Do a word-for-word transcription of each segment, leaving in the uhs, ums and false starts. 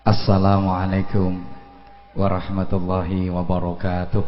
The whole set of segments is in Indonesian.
Assalamualaikum warahmatullahi wabarakatuh.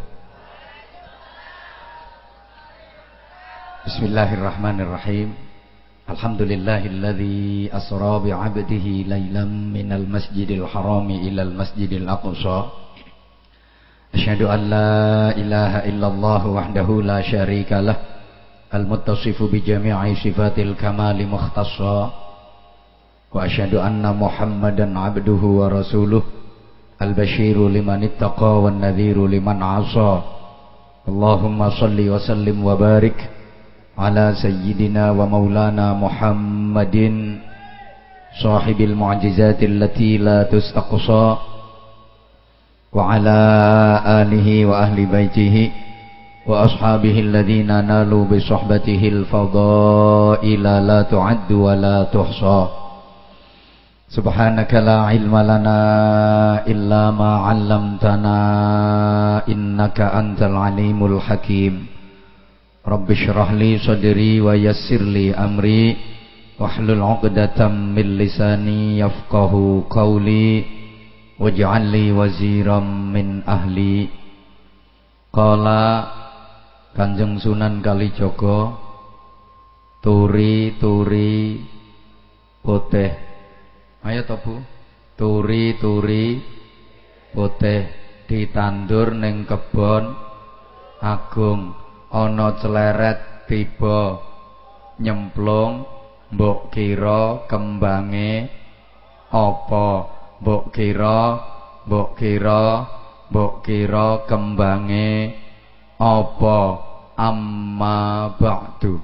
Bismillahirrahmanirrahim. Alhamdulillahilladzi asra bi'abdihi laylan minal masjidil harami ilal masjidil aqsa. Asyhadu an la ilaha illallah wahdahu la syarika lah, al-muttasifu bi jami'i sifatil kamali mukhtassa. Wa asyhadu anna Muhammadan abduhu wa rasuluh, al-basyiru liman ittaqa wan nadhiru liman 'asa. Allahumma shalli wa sallim wa barik ala sayyidina wa maulana Muhammadin sahibil mu'jizatil lati la tustaqsa, wa ala alihi wa ahli baitihi wa ashabihi alladhina nalu bi suhbatihi al-fadaila la tu'addu wa la tuhsa. Subhanaka la ilma lana illa ma 'allamtana innaka antal alimul hakim. Rabbi shrah li sadri wa yassir li amri wahlul 'uqdatam min lisani yafqahu qawli waj'al li waziram min ahli. Qala Kanjeng Sunan Kalijaga, turi turi putih. Ayo to Bu, turi-turi putih ditandur ning kebon agung, ana celeret tiba nyemplung, mbok kira kembange apa? Mbok kira, mbok kira, mbok kira kembange apa? Amma ba'du.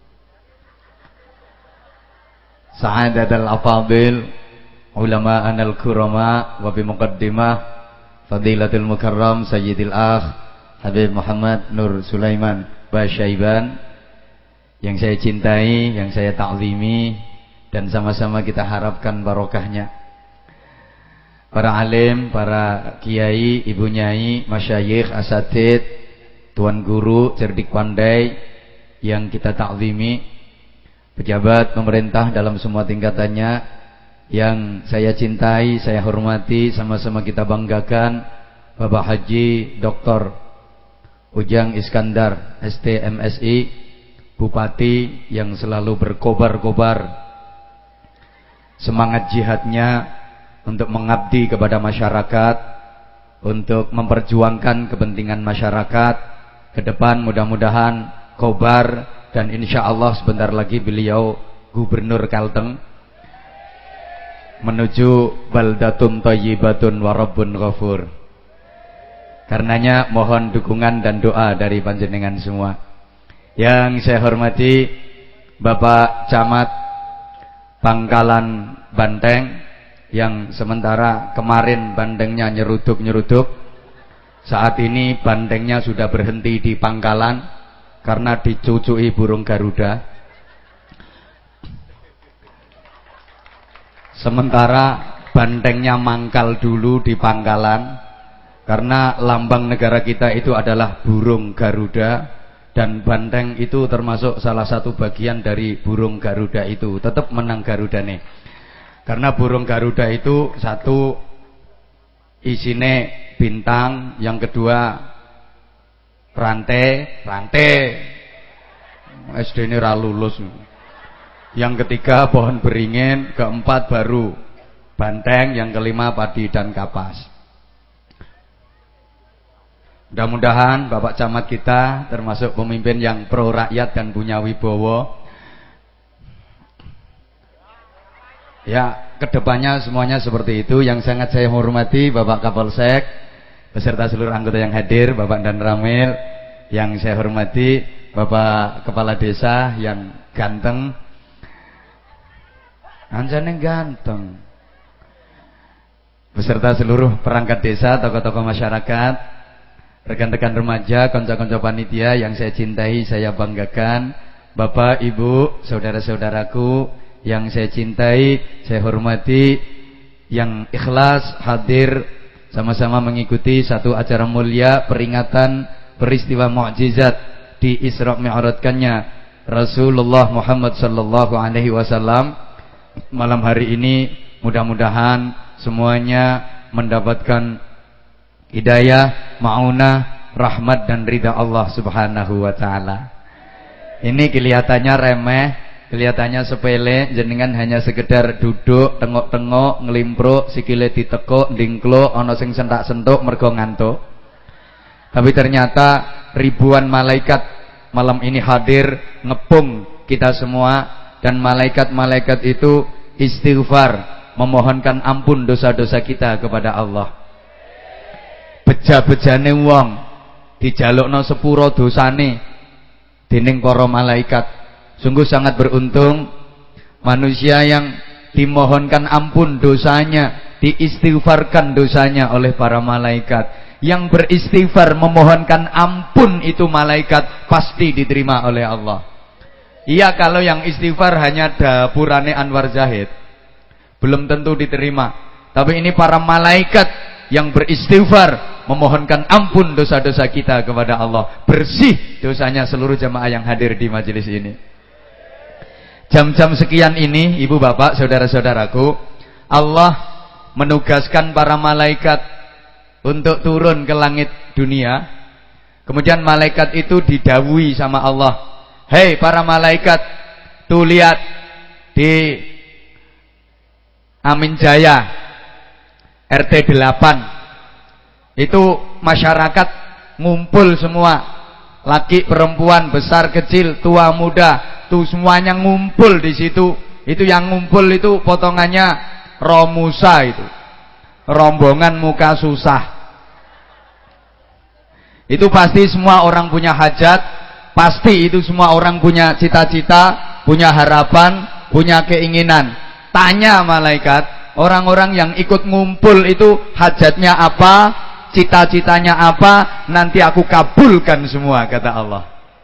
Sa'adatul afadil ulama anal kurama wa bi muqaddimah fadilatul mukarram sayyidil akh Habib Muhammad Nur Sulaiman Basyaiban, yang saya cintai, yang saya ta'zimi, dan sama-sama kita harapkan barokahnya. Para alim, para kiai, ibu nyai, masyayikh, asatid, tuan guru, cerdik pandai yang kita ta'zimi, pejabat pemerintah dalam semua tingkatannya yang saya cintai, saya hormati, sama-sama kita banggakan, Bapak Haji Doktor Ujang Iskandar S T M S I, Bupati yang selalu berkobar-kobar semangat jihadnya untuk mengabdi kepada masyarakat, untuk memperjuangkan kepentingan masyarakat. Ke depan mudah-mudahan kobar, dan insya Allah sebentar lagi beliau Gubernur Kalteng menuju baldatun thayyibatun wa rabbun ghafur. Karenanya mohon dukungan dan doa dari panjenengan semua. Yang saya hormati Bapak Camat Pangkalan Banteng, yang sementara kemarin bandengnya nyeruduk-nyeruduk, saat ini bandengnya sudah berhenti di pangkalan karena dicucui burung Garuda. Sementara bantengnya mangkal dulu di pangkalan karena lambang negara kita itu adalah burung Garuda, dan banteng itu termasuk salah satu bagian dari burung Garuda itu. Tetap menang Garuda nih. Karena burung Garuda itu satu isine bintang, yang kedua rantai, rantai. S D ini ra lulus. Yang ketiga pohon beringin, keempat baru banteng, yang kelima padi dan kapas. Mudah-mudahan Bapak Camat kita termasuk pemimpin yang pro rakyat dan punya wibawa. Ya, kedepannya semuanya seperti itu. Yang sangat saya hormati Bapak Kapolsek beserta seluruh anggota yang hadir, Bapak Dan Ramil. Yang saya hormati Bapak Kepala Desa yang ganteng, anjane ganteng, beserta seluruh perangkat desa, tokoh-tokoh masyarakat, rekan-rekan remaja, konco-konco panitia yang saya cintai, saya banggakan, Bapak, Ibu, saudara-saudaraku yang saya cintai, saya hormati, yang ikhlas hadir sama-sama mengikuti satu acara mulia peringatan peristiwa mukjizat di Isra Mi'rajkannya Rasulullah Muhammad sallallahu alaihi wasallam. Malam hari ini mudah-mudahan semuanya mendapatkan hidayah, ma'unah, rahmat dan ridha Allah Subhanahu wa taala. Ini kelihatannya remeh, kelihatannya sepele, jenengan hanya sekedar duduk, tengok-tengok, ngelimpruk, sikile ditekuk, ndingkluk, ana sing sentak-sentuk mergo ngantuk. Tapi ternyata ribuan malaikat malam ini hadir ngepung kita semua, dan malaikat-malaikat itu istighfar, memohonkan ampun dosa-dosa kita kepada Allah. Beja-bejane wong dijalukno sepuro dosane dening para malaikat. Sungguh sangat beruntung manusia yang dimohonkan ampun dosanya, diistighfarkan dosanya oleh para malaikat. Yang beristighfar memohonkan ampun itu malaikat pasti diterima oleh Allah. Iya, kalau yang istighfar hanya dapurane Anwar Zahid belum tentu diterima. Tapi ini para malaikat yang beristighfar memohonkan ampun dosa-dosa kita kepada Allah. Bersih dosanya seluruh jamaah yang hadir di majelis ini. Jam-jam sekian ini, ibu bapak, saudara-saudaraku, Allah menugaskan para malaikat untuk turun ke langit dunia. Kemudian malaikat itu didhawuhi sama Allah, "Hei para malaikat, tuh lihat di Amin Jaya R T delapan itu masyarakat ngumpul semua, laki perempuan, besar kecil, tua muda, tuh semuanya ngumpul di situ. Itu yang ngumpul itu potongannya Romusa, itu rombongan muka susah. Itu pasti semua orang punya hajat, pasti itu semua orang punya cita-cita, punya harapan, punya keinginan. Tanya malaikat, orang-orang yang ikut ngumpul itu hajatnya apa, cita-citanya apa, nanti aku kabulkan semua, kata Allah.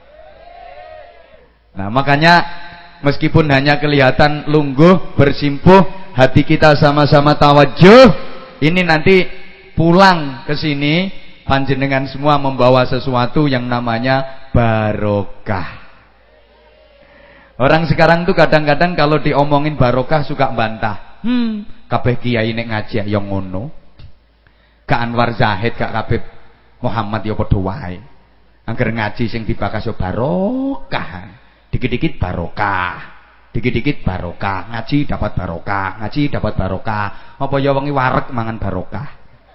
Nah, makanya meskipun hanya kelihatan lungguh, bersimpuh, hati kita sama-sama tawajuh, ini nanti pulang ke sini panjenengan semua membawa sesuatu yang namanya barokah. Orang sekarang tuh kadang-kadang kalau diomongin barokah suka bantah. Hmm, kabeh kiai nek ngaji ya ngono. Kak Anwar Zahid, Kak Habib Muhammad ya padha wae. Angger ngaji sing dibakas yo barokah. Dikit-dikit barokah. Dikit-dikit barokah. Ngaji dapat barokah, ngaji dapat barokah. Apa ya wengi wareg mangan barokah.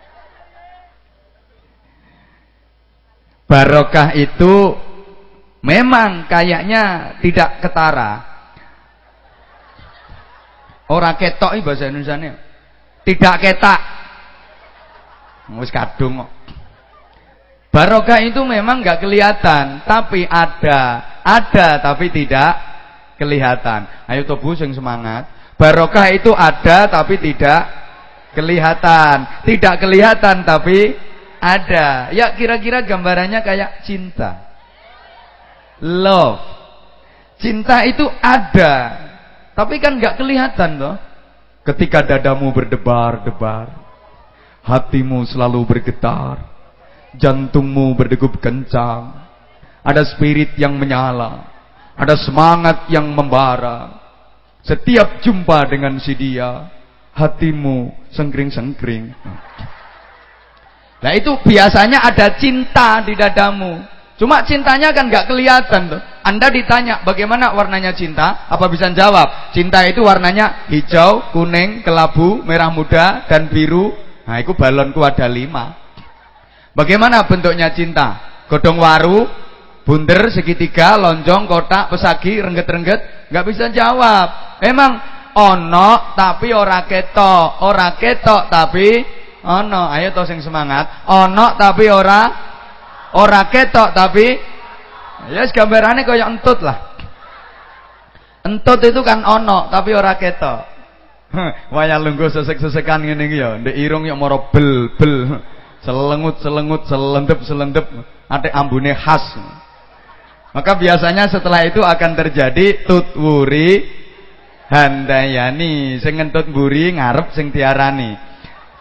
Barokah itu memang kayaknya tidak ketara. Ora ketok iki bahasa Indonesiane. Tidak ketak. Wis kadung kok. Barokah itu memang enggak kelihatan, tapi ada. Ada tapi tidak kelihatan. Ayo tobu sing semangat. Barokah itu ada tapi tidak kelihatan. Tidak kelihatan tapi ada. Ya kira-kira gambarannya kayak cinta. Love. Cinta itu ada, tapi kan nggak kelihatan toh. Ketika dadamu berdebar-debar, hatimu selalu bergetar, jantungmu berdegup kencang, ada spirit yang menyala, ada semangat yang membara. Setiap jumpa dengan si dia, hatimu sengkring-sengkring. Nah itu biasanya ada cinta di dadamu. Cuma cintanya kan nggak kelihatan tuh. Anda ditanya bagaimana warnanya cinta, apa bisa jawab? Cinta itu warnanya hijau, kuning, kelabu, merah muda, dan biru. Nah itu balonku ada lima. Bagaimana bentuknya cinta? Godong waru, bunder, segitiga, lonjong, kotak, pesagi, rengget-rengget. Nggak bisa jawab. Emang ono tapi ora ketok, ora ketok tapi ono. Ayo toh sing semangat. Ono tapi ora Ora ketok tapi ya yes, gambarannya kaya entut lah. Entut itu kan ono tapi ora ketok. Waya lungguh sesek-sesekan ngene iki ya, ndek irung ya mara bel-bel. Selengut-selengut, selendep-selendep, atik ambune khas. Maka biasanya setelah itu akan terjadi tutwuri handayani, sing ngentut mburi ngarep sing diarani.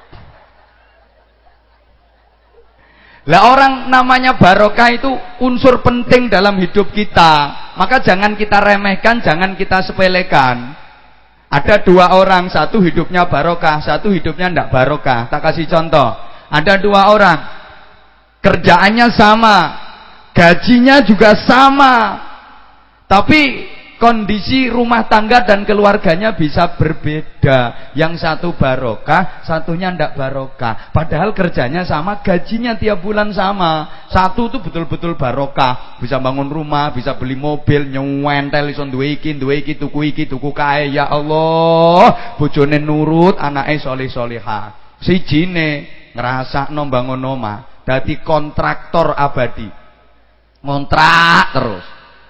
Lah orang namanya barokah itu unsur penting dalam hidup kita. Maka jangan kita remehkan, jangan kita sepelekan. Ada dua orang, satu hidupnya barokah, satu hidupnya ndak barokah. Tak kasih contoh. Ada dua orang, kerjaannya sama, gajinya juga sama, tapi kondisi rumah tangga dan keluarganya bisa berbeda. Yang satu barokah, satunya ndak barokah. Padahal kerjanya sama, gajinya tiap bulan sama. Satu tuh betul-betul barokah, bisa bangun rumah, bisa beli mobil, nyuwentel iso duwe iki, duwe iki, tuku iki, tuku kae. Ya Allah, bojone nurut, anake soleh-solehah. Sijine ngrasakno bangun omah, dadi kontraktor abadi. Ngontrak terus.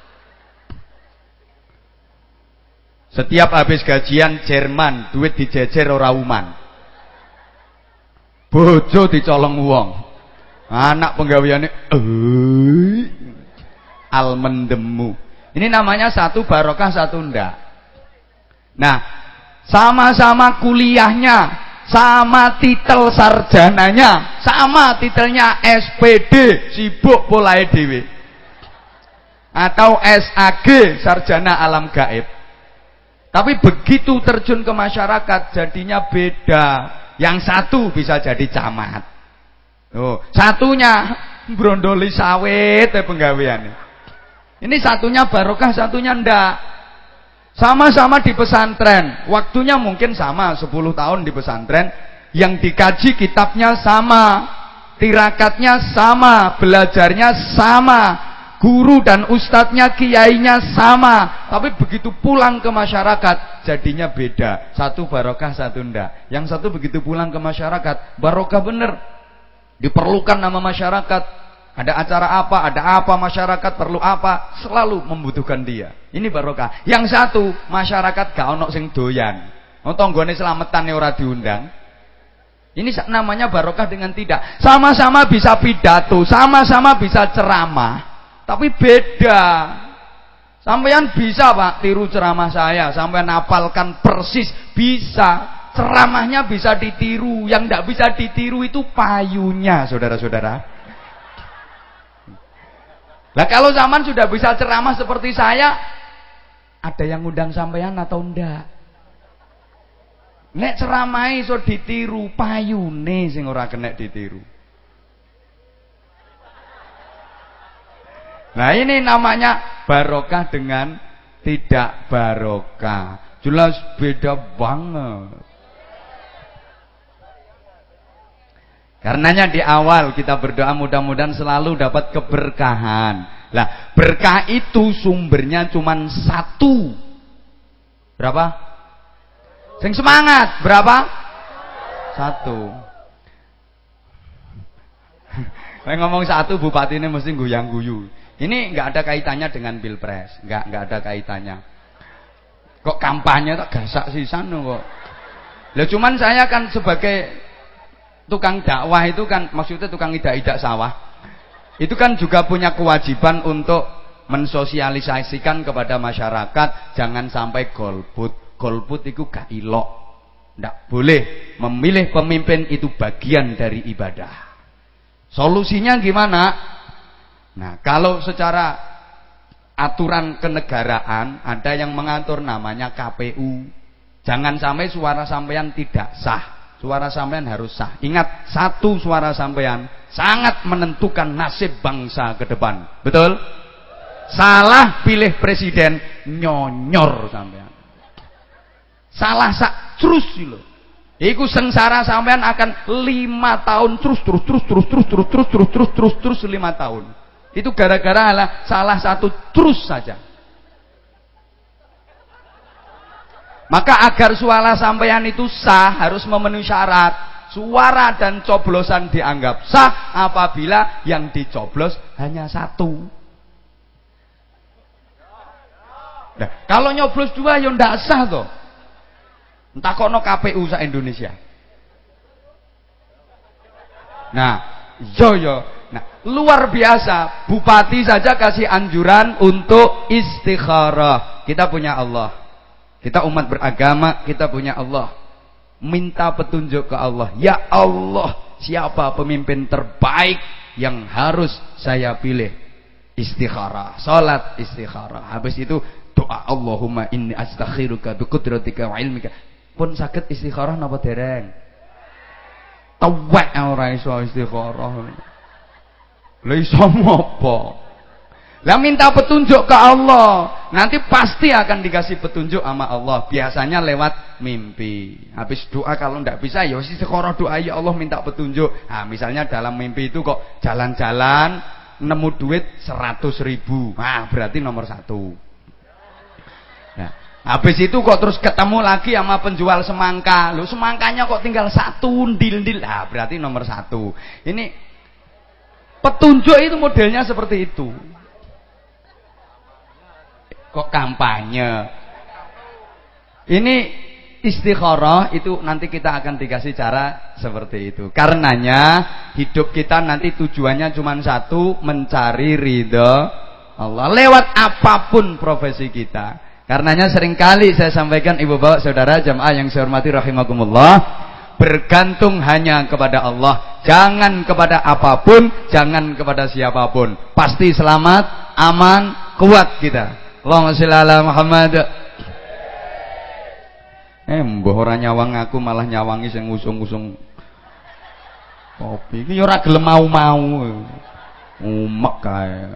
Setiap habis gajian Jerman, duit dijejer ora uman. Bojo dicolong wong. Anak penggaweane eh almendemu. Ini namanya satu barokah, satu ndak. Nah, sama-sama kuliahnya, sama titel sarjananya, sama titelnya S P D, sibuk polahe dhewe. Atau S A G, sarjana alam gaib. Tapi begitu terjun ke masyarakat jadinya beda. Yang satu bisa jadi camat. Oh, satunya brondoli sawit e penggaweane. Ini satunya barokah, satunya ndak. Sama-sama di pesantren. Waktunya mungkin sama, sepuluh tahun di pesantren. Yang dikaji kitabnya sama, tirakatnya sama, belajarnya sama. Guru dan ustadznya, kiainya sama, tapi begitu pulang ke masyarakat jadinya beda. Satu barokah, satu ndak. Yang satu begitu pulang ke masyarakat barokah bener, diperlukan nama masyarakat. Ada acara apa, ada apa, masyarakat perlu apa, selalu membutuhkan dia. Ini barokah. Yang satu masyarakat gak ono sing doyan, tanggane selametane ora diundang. Ini namanya barokah dengan tidak. Sama-sama bisa pidato, sama-sama bisa ceramah, tapi beda. Sampean bisa Pak tiru ceramah saya, sampean hafalkan persis, bisa. Ceramahnya bisa ditiru, yang tidak bisa ditiru itu payunya, saudara-saudara. Lah kalau zaman sudah bisa ceramah seperti saya, ada yang ngundang sampean atau enggak? Nek ceramah iso ditiru, payune sing ora kena ditiru. Nah ini namanya barokah dengan tidak barokah. Jelas beda banget. Karenanya di awal kita berdoa mudah-mudahan selalu dapat keberkahan. Lah berkah itu sumbernya cuma satu. Berapa? Sing semangat berapa? Satu. Saya ngomong satu, bupati ini mesti goyang guyu. Ini nggak ada kaitannya dengan pilpres, nggak nggak ada kaitannya. Kok kampanye tak gasak sisan kok. Lah cuman saya kan sebagai tukang dakwah itu kan, maksudnya tukang idak-idak sawah, itu kan juga punya kewajiban untuk mensosialisasikan kepada masyarakat jangan sampai golput. Golput itu gak ilok, ndak boleh. Memilih pemimpin itu bagian dari ibadah. Solusinya gimana? Nah, kalau secara aturan kenegaraan ada yang mengatur namanya K P U. Jangan sampai suara sampean tidak sah. Suara sampean harus sah. Ingat, satu suara sampean sangat menentukan nasib bangsa ke depan. Betul? Salah pilih presiden, nyonyor sampean. Salah sak terus lho. Iku sengsara sampean akan lima tahun terus terus terus terus terus terus terus terus terus terus terus lima tahun. Itu gara-gara lah salah satu terus saja. Maka agar suara sampean itu sah harus memenuhi syarat. Suara dan coblosan dianggap sah apabila yang dicoblos hanya satu. Nah, kalau nyoblos dua ya ndak sah toh. Entah kono K P U sa Indonesia. Nah, yo yo. Nah, luar biasa. Bupati saja kasih anjuran untuk istikharah. Kita punya Allah. Kita umat beragama, kita punya Allah. Minta petunjuk ke Allah. Ya Allah, siapa pemimpin terbaik yang harus saya pilih? Istikharah. Salat istikharah. Habis itu doa Allahumma inni astakhiruka bi qudratika wa ilmika pun saged istikharah napa dereng? Tewek ora iso istikharah. Lha iso ngopo? Lah minta petunjuk ke Allah, nanti pasti akan dikasih petunjuk sama Allah. Biasanya lewat mimpi. Habis doa kalau ndak bisa ya istikharah doa ya Allah minta petunjuk. Nah, misalnya dalam mimpi itu kok jalan-jalan nemu duit seratus ribu. Nah, berarti nomor satu. Nah, habis itu kok terus ketemu lagi sama penjual semangka. Loh, semangkanya kok tinggal satu ndil-ndil. Nah, berarti nomor satu. Ini petunjuk itu modelnya seperti itu. Kok kampanye? Ini istikharah itu nanti kita akan dikasih cara seperti itu. Karenanya hidup kita nanti tujuannya cuma satu, mencari ridha Allah lewat apapun profesi kita. Karenanya seringkali saya sampaikan ibu bapak saudara jamaah yang saya hormati rahimakumullah, bergantung hanya kepada Allah, jangan kepada apapun, jangan kepada siapapun. Pasti selamat, aman, kuat kita. Allahumma sholli ala Muhammad. Eh mbah ora nyawang aku malah nyawangi sing ngusung-ngusung kopi. Iki ya ora gelem mau-mau. Umek kae.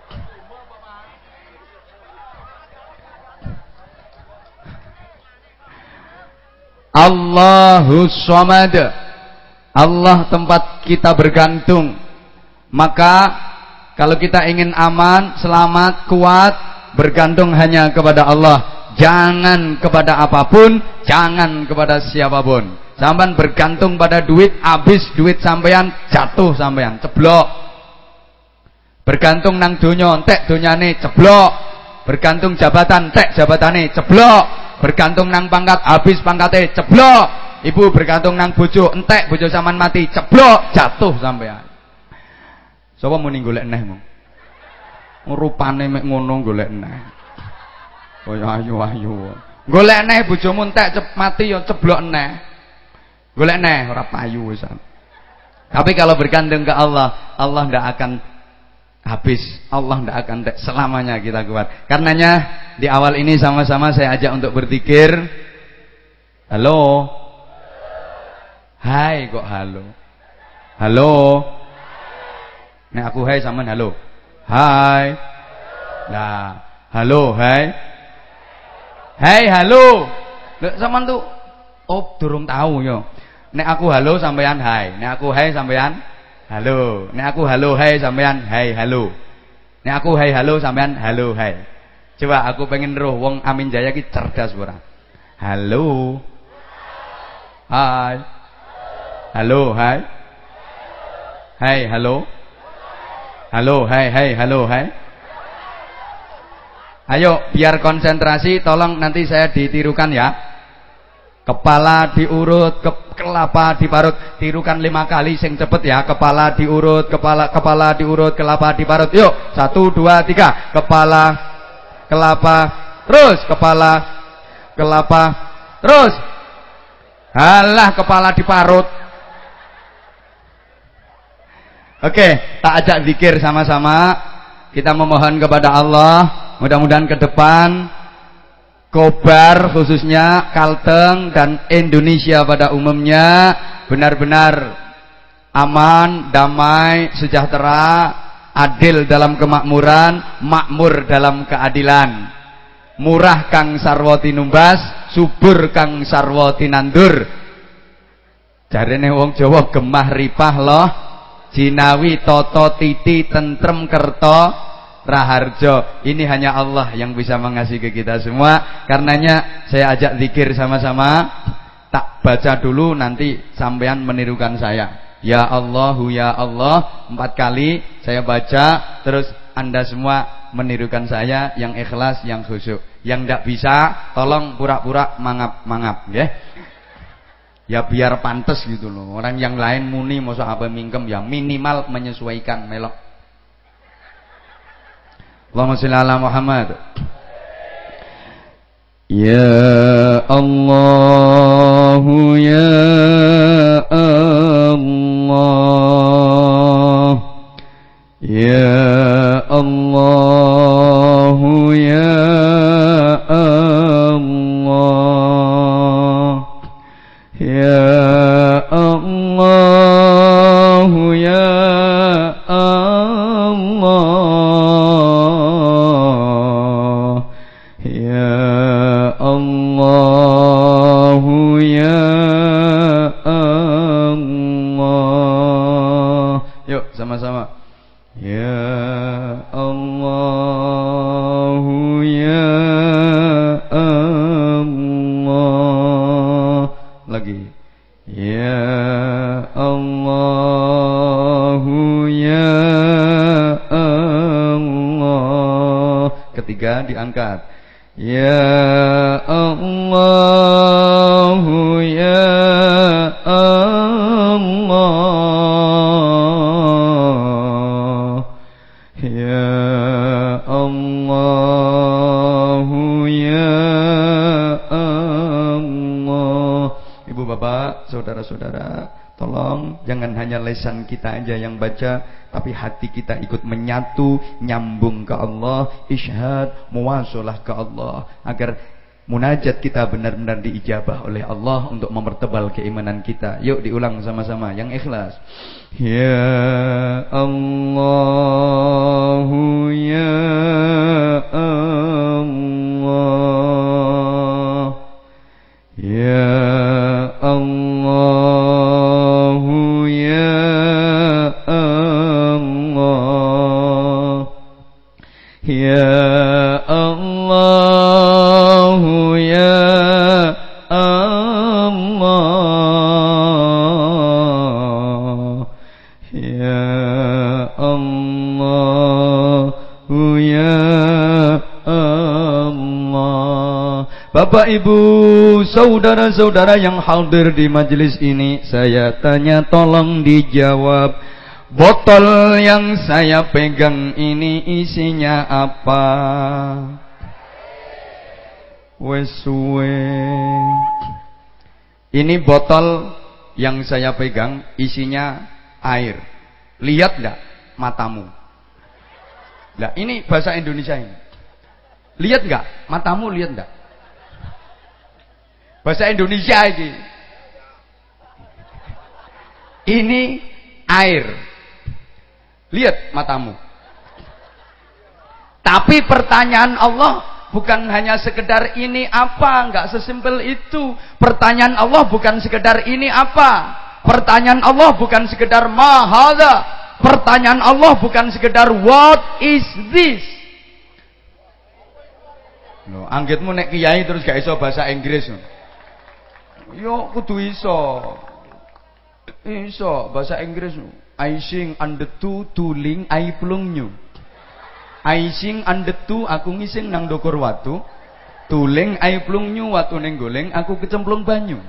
Allahus Samad. Allah tempat kita bergantung. Maka kalau kita ingin aman, selamat, kuat, bergantung hanya kepada Allah. Jangan kepada apapun, jangan kepada siapapun. Sampean bergantung pada duit, habis duit sampean jatuh sampean, ceblok. Bergantung nang donya, entek donyane ceblok. Bergantung jabatan, entek jabatane ceblok. Bergantung nang pangkat, habis pangkate ceblok. Ibu bergantung nang bojo, entek bojo sampean mati, ceblok, jatuh sampean. Sapa muni golek neh mong? Rupane mek ngono golek neh. Kaya ayu-ayu. Golek neh bojomu entek cep mati ya ceblok neh. Golek neh ora payu wisan. Tapi kalau bergantung ke Allah, Allah ndak akan habis. Allah ndak akan selamanya kita kuat. Karenanya di awal ini sama-sama saya ajak untuk berzikir. Halo. Hai kok halo. Halo. Nek aku hai sampean halo. Hai. Nah, halo, hai. Hai, halo. Lek sampean tuh oh durung tahu yo. Nek aku halo sampean hai. Nek aku hai sampean halo. Nek aku halo hai sampean hai halo. Nek aku hai halo sampean halo hai. Coba aku pengen roh wong Amin Jaya ki cerdas ora? Halo. Hai. Halo, hai. Hai, halo. Halo, hai, hai, halo, hai. Ayo, biar konsentrasi, tolong nanti saya ditirukan ya. Kepala diurut, ke, kelapa diparut, tirukan lima kali, sing cepet ya. Kepala diurut, kepala, kepala diurut, kelapa diparut. Yuk, satu, dua, tiga. Kepala, kelapa, terus kepala, kelapa, terus. Halah, kepala diparut. Oke, tak ajak zikir sama-sama. Kita memohon kepada Allah, mudah-mudahan ke depan Kobar khususnya, Kalteng dan Indonesia pada umumnya benar-benar aman, damai, sejahtera, adil dalam kemakmuran, makmur dalam keadilan. Murah kang sarwa tinumbas, subur kang sarwa tinandur. Jarene wong Jawa gemah ripah loh. Jinawi toto titi tentrem kerto raharjo. Ini hanya Allah yang bisa mengasihi ke kita semua. Karenanya saya ajak zikir sama-sama. Tak baca dulu, nanti sampean menirukan saya. Ya Allahu ya Allah empat kali saya baca, terus anda semua menirukan saya yang ikhlas, yang khusyuk. Yang tidak bisa tolong pura-pura mangap-mangap ya. Ya biar pantas gitu loh. Orang yang lain muni masa apa mingkem, ya minimal menyesuaikan melok. Allahumma sholli ala Muhammad. Ya Allah ya Allah ya Allah ya Ya Allah, ya Allah, ya Allah, ya Allah. Yuk sama-sama. Ya Allah, ya Allah. Lagi. Ya Allah, ya Allah. Ketiga diangkat. Ya Allah, ya Allah, ya Allah, ya Allah. Ibu bapak, saudara-saudara, tolong jangan hanya lisan kita aja yang baca, tapi hati kita ikut menyatu, nyambung ke Allah, isyhad, muwasalah ke Allah, agar munajat kita benar-benar diijabah oleh Allah untuk mempertebal keimanan kita. Yuk diulang sama-sama yang ikhlas. Ya Allah, ya Allah, ya Allah, ya Allah, ya Allah, ya Allah, ya Allah, ya Allah. Bapak Ibu, saudara-saudara yang hadir di majelis ini, saya tanya tolong dijawab. Botol yang saya pegang ini isinya apa? Wes suwe. Ini botol yang saya pegang isinya air. Lihat enggak matamu? Nah, ini bahasa Indonesia ini. Lihat enggak matamu, lihat enggak? Bahasa Indonesia ini. Ini air. Lihat matamu. Tapi pertanyaan Allah bukan hanya sekedar ini apa, enggak sesimpel itu. Pertanyaan Allah bukan sekedar ini apa. Pertanyaan Allah bukan sekedar ma hadza. Pertanyaan Allah bukan sekedar what is this. Loh, anggitmu nek kiai terus gak iso bahasa Inggris. Yo kudu iso. Iso bahasa Inggris. I sing under two tuling I plung nyu. I sing under two aku ngising nang dokor watu. Tuling I plung nyu watu ning goleng aku kecemplung banyu.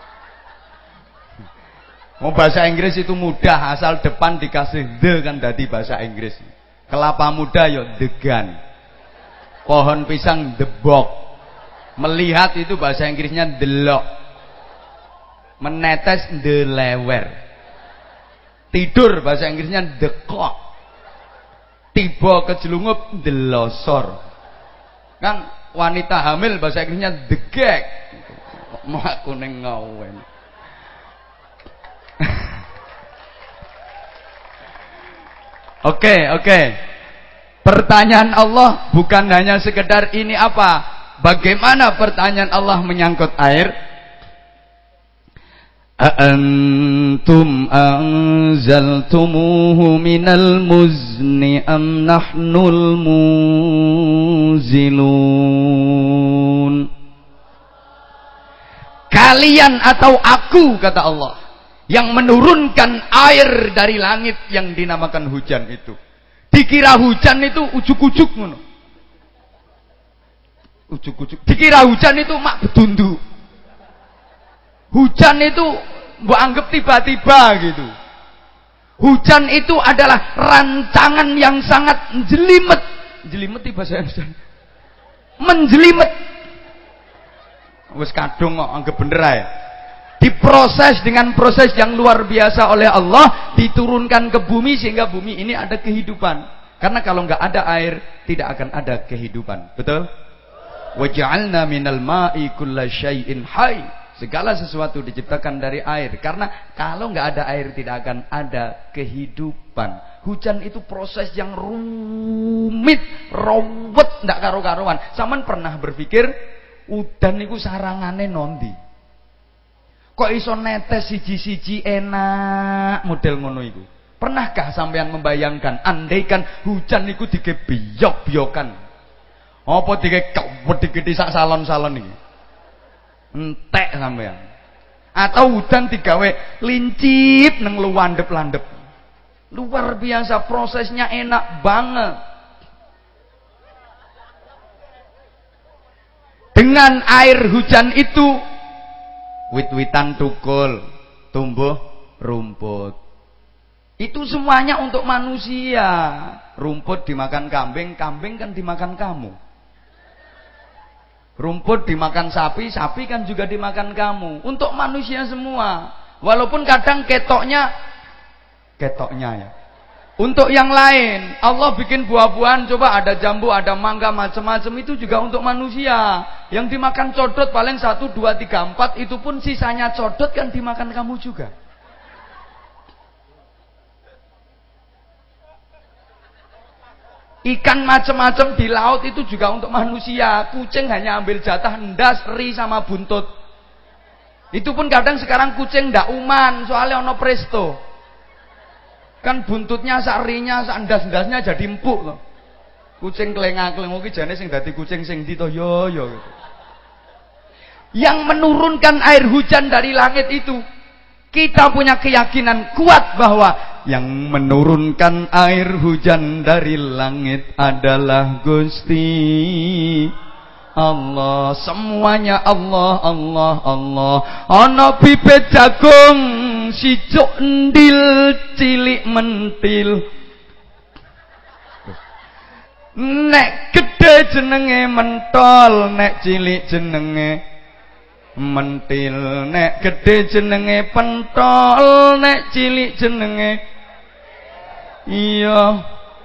Mau bahasa Inggris itu mudah, asal depan dikasih the kan dadi bahasa Inggris. Kelapa muda yo degan. Pohon pisang debok. Melihat itu bahasa Inggrisnya delok. Menetes delewer. Tidur bahasa Inggrisnya dekok. Tiba kejelungup delosor. Kan wanita hamil bahasa Inggrisnya degek. Mau aku ning ngawen. Oke, oke. Pertanyaan Allah bukan hanya sekedar ini apa. Bagaimana pertanyaan Allah menyangkut air? Aantum anzaltumuhu minal muzni am nahnul muzilun. Kalian atau aku, kata Allah, yang menurunkan air dari langit yang dinamakan hujan itu. Dikira hujan itu ujuk-ujuk ngono. Ujuk-ujuk. Dikira hujan itu mak bedundu. Hujan itu mbok anggap tiba-tiba gitu. Hujan itu adalah rancangan yang sangat menjelimet. Jelimet tiba saya menjelimet. Wis kadung kok anggap bener ae. Diproses dengan proses yang luar biasa oleh Allah, diturunkan ke bumi sehingga bumi ini ada kehidupan. Karena kalau nggak ada air, tidak akan ada kehidupan. Betul? Wa ja'alna minal ma'i kulla syai'in hayy. Segala sesuatu diciptakan dari air. Karena kalau nggak ada air tidak akan ada kehidupan. Hujan itu proses yang rumit, rawet, ndak karo-karuan. Sampeyan pernah berpikir udan niku sarangane nondi? Kok iso netes siji-siji enak model ngono iku? Pernahkah sampean membayangkan andaikan hujan niku dige biyok-biyokan? Apa dige kewedhi-gedhi sak salon-salon iki? Entek sampean. Atau hujan digawe lincip nang luwandep-landep. Luar biasa, prosesnya enak banget. Dengan air hujan itu wit-witan tukul, tumbuh rumput. Itu semuanya untuk manusia. Rumput dimakan kambing, kambing kan dimakan kamu. Rumput dimakan sapi, sapi kan juga dimakan kamu. Untuk manusia semua. Walaupun kadang ketoknya, ketoknya ya. Untuk yang lain, Allah bikin buah-buahan, coba ada jambu, ada mangga, macam-macam, itu juga untuk manusia. Yang dimakan codot paling satu, dua, tiga, empat, itu pun sisanya codot kan dimakan kamu juga. Ikan macam-macam di laut itu juga untuk manusia. Kucing hanya ambil jatah ndas, ri sama buntut. Itu pun kadang sekarang kucing ndak uman, soalnya ono presto. Kan buntutnya, sarinya, sandas-ndasnya jadi empuk loh. Kucing kelengak-kelengok iki jane sing dadi kucing sing ndi to yo yo gitu. Yang menurunkan air hujan dari langit itu, kita punya keyakinan kuat bahwa yang menurunkan air hujan dari langit adalah Gusti Allah. Semuanya Allah, Allah, Allah. Ana bibit jagung sicuk ndil cilik mentil. Nek gede jenenge mentol, nek cilik jenenge mentil. Nek gede jenenge pentol, nek cilik jenenge iya.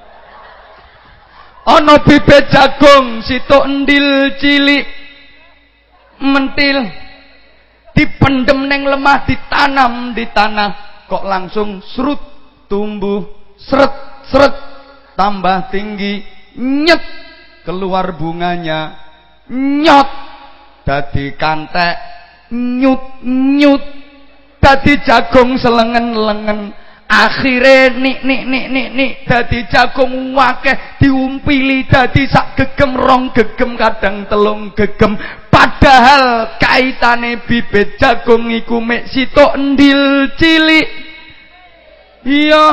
Ana bibit jagung situk ndil cilik mentil, dipendem neng lemah, ditanam di tanah, kok langsung serut tumbuh, seret seret tambah tinggi, nyet keluar bunganya, nyot dadi kantek, nyut nyut dadi jagung selengen-lengen. Akhire nik nik nik nik nik dadi jagung wakeh, diumpili dadi sak gegem, rong gegem, kadang telung gegem. Padahal kaitane bibit jagung iku mek sitok ndil cilik. Iya.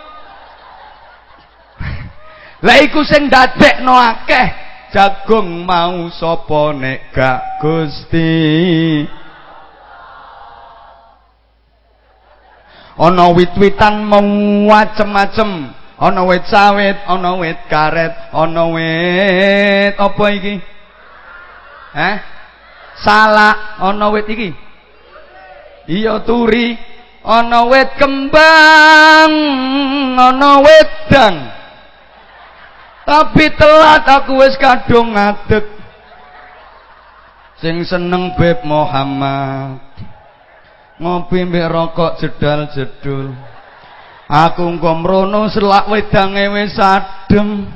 Lah iku sing dadekno akeh jagung mau sapa nek gak Gusti. Ana wit-witan macem-macem, ana wit sawit, ana wit karet, ana wit apa iki? Hah? Salak, ana wit iki. Iya turi, ana wit kembang, ana wit dang. Tapi telat aku wis kadung ngadeg. Sing seneng Beb Muhammad ngopi mbek rokok jedal jedul. Aku engko mrono selak wedange wis adem.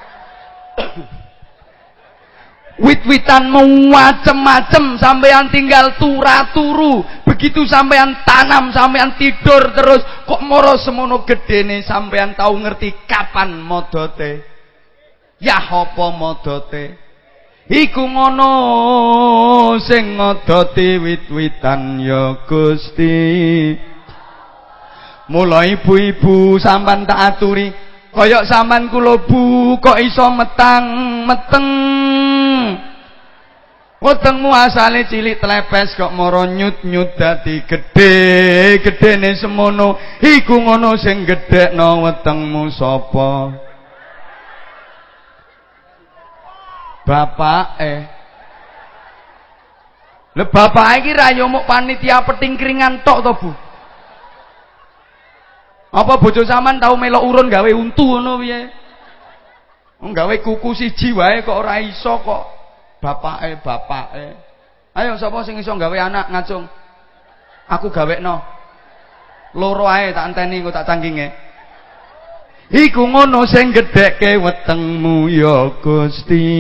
Wit-witan macem-macem, sampean tinggal turu. Begitu sampean tanam, sampean tidur terus, kok moro semono gedene, sampean tahu ngerti kapan modote. Ya apa modote? Iku ngono sing ngodoti wit-witan ya Gusti. Mula ibu-ibu sampean tak aturi, kaya sampean kula Bu kok iso metang-meteng. Wetengmu asale cilik tlepes kok mara nyut-nyut dadi gedhe, gedene semono. Iku ngono sing gedhekno wetengmu sapa? Bapak eh le bapak iki ra yo muk panitia petingkringan tok to Bu. Apa bojo sampean tau melok urun gawe untu ngono piye? Wong gawe kuku siji wae kok ora iso kok. Bapake bapake Ayo sapa sing iso gawe anak ngacung? Aku gawekno. Loro ae tak enteni engko tak cangkinge. Iku ngono sing gedhekke wetengmu ya Gusti.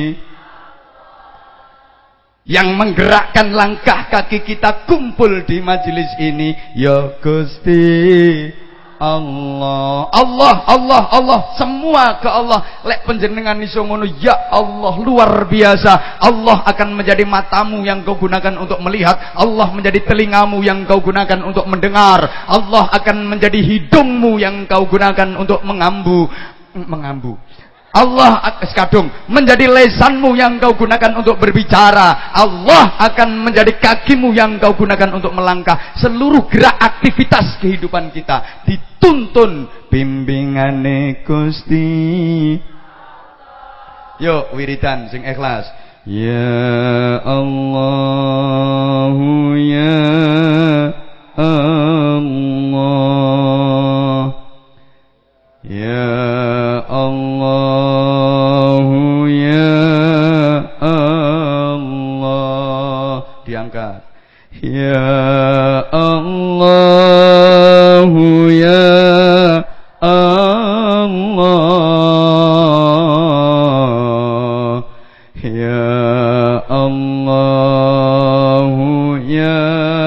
Yang menggerakkan langkah kaki kita kumpul di majelis ini ya Gusti Allah. Allah, Allah, Allah, semua ke Allah. Lek panjenengan iso ngono ya Allah, luar biasa. Allah akan menjadi matamu yang kau gunakan untuk melihat. Allah menjadi telingamu yang kau gunakan untuk mendengar. Allah akan menjadi hidungmu yang kau gunakan untuk mengambu. Mengambu. Allah sekadung menjadi lesanmu yang kau gunakan untuk berbicara. Allah akan menjadi kakimu yang kau gunakan untuk melangkah. Seluruh gerak aktivitas kehidupan kita dituntun bimbingane Gusti. Yuk wiridan sing ikhlas. Ya Allah, ya Allah, ya Allah, ya Allah. Diangkat. Ya Allah, ya Allah, ya Allah, ya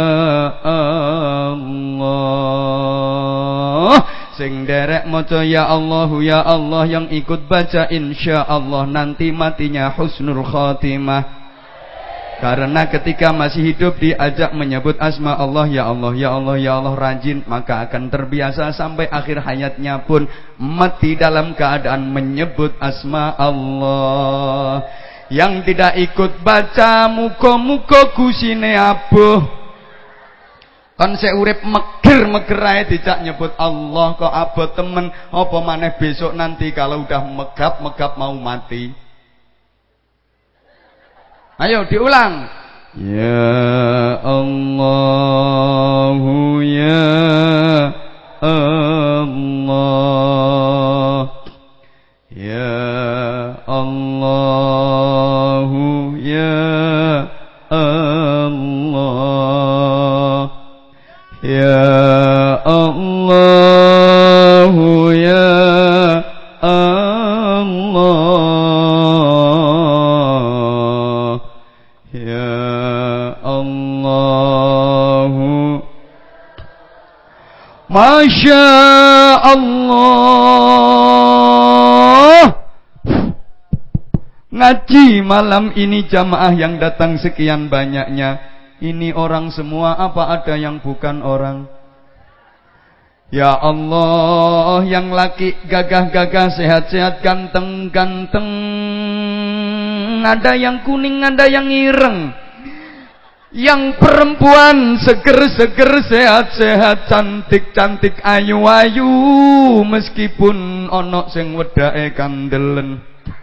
Allah. Sing derek maca ya Allah ya Allah, yang ikut baca insyaallah nanti matinya husnul khatimah. Karena ketika masih hidup diajak menyebut asma Allah ya Allah ya Allah ya Allah rajin, maka akan terbiasa sampai akhir hayatnya pun mati dalam keadaan menyebut asma Allah. Yang tidak ikut baca muga-muga gusine abuh. Kan sik urip meger-meger ae dijak nyebut Allah kok abot temen, apa maneh besok nanti kalau udah megap-megap mau mati. Ayo diulang. Ya Allah, ya Allah, ya Allah, ya Allah, ya Allah, ya Allah, ya Allah. Masya Allah. Ngaji malam ini jamaah yang datang sekian banyaknya. Ini orang semua apa ada yang bukan orang? Ya Allah, yang laki gagah-gagah, sehat-sehat, ganteng-ganteng. Ada yang kuning, ada yang ireng. Yang perempuan seger-seger, sehat-sehat, cantik-cantik, ayu-ayu. Meskipun ono sing wedake kandelen,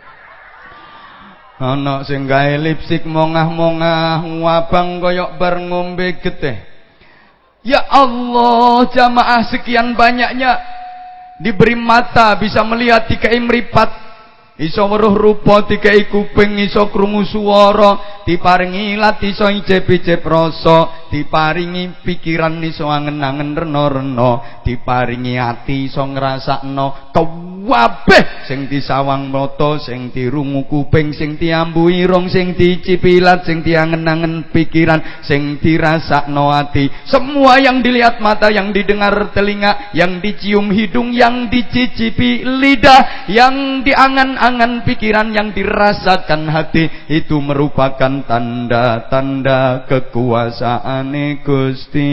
ono sing gawe lipstik mongah-mongah, wabang koyok bar ngombe getih. Ya Allah, jamaah sekian banyaknya diberi mata bisa melihat, dikai mripat, iso weruh rupa, dikai kuping, iso krungu swara, diparingi ilat, iso icip-icip rasa, diparingi pikiran, iso angen-angen rena-rena, diparingi ati, iso ngrasakno kabeh sing disawang mata, sing dirungu kuping, sing diambu irung, sing dicipi ilat, sing diangen-angen pikiran, sing dirasakno ati. Semua yang dilihat mata, yang didengar telinga, yang dicium hidung, yang dicicipi lidah, yang diangan-angan pikiran, yang dirasakan hati, itu merupakan tanda-tanda kekuasaane Gusti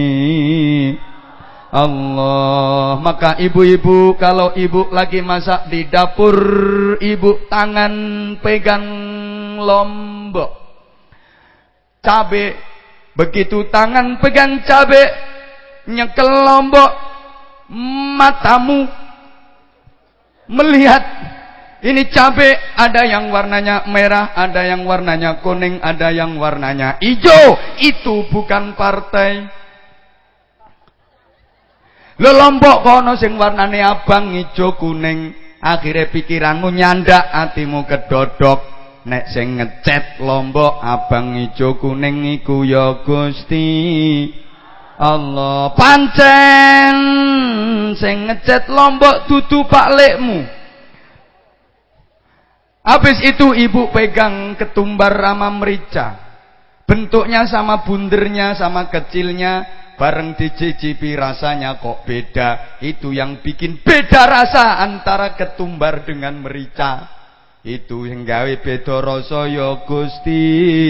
Allah. Maka ibu-ibu, kalau ibu lagi masak di dapur, ibu tangan pegang lombok cabe, begitu tangan pegang cabe, nyekel lombok, matamu melihat ini cabe, ada yang warnanya merah, ada yang warnanya kuning, ada yang warnanya hijau. Itu bukan partai. Lombok kono sing warnane abang, ijo, kuning, akhirnya pikiranmu nyandak, hatimu kedodok. nek sing ngecet Lombok abang ijo kuning iku ya Gusti Allah. Pancen sing ngecet Lombok dudu paklikmu. Habis itu ibu pegang ketumbar sama merica. Bentuknya sama bundernya, sama kecilnya, bareng dicicipi rasanya kok beda. Itu yang bikin beda rasa antara ketumbar dengan merica. Itu yang gawe beda rasa ya Gusti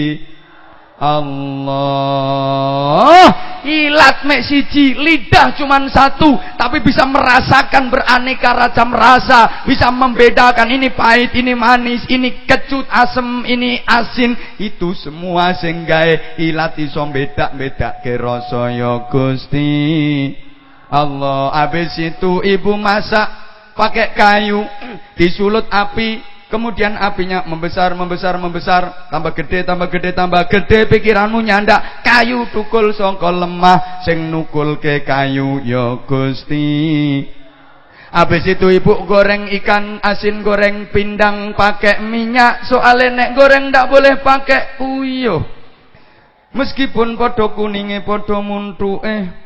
Allah. Ilat mek siji, lidah cuman satu, tapi bisa merasakan beraneka ragam rasa, bisa membedakan ini pahit, ini manis, ini kecut, asem, ini asin. Itu semua sing gawe ilat iso bedak-bedake rasa ya Gusti Allah. Habis itu ibu masak pakai kayu, disulut api. Kemudian apinya membesar, membesar, membesar, tambah gede, tambah gede, tambah gede. Pikiranmu nyandak kayu tukul saka lemah, sing nukul ke kayu ya Gusti. Habis itu ibu goreng ikan asin, goreng pindang pakai minyak. Soalnya nek goreng ndak boleh pakai uyuh. Meskipun podo kuninge podo muntuke,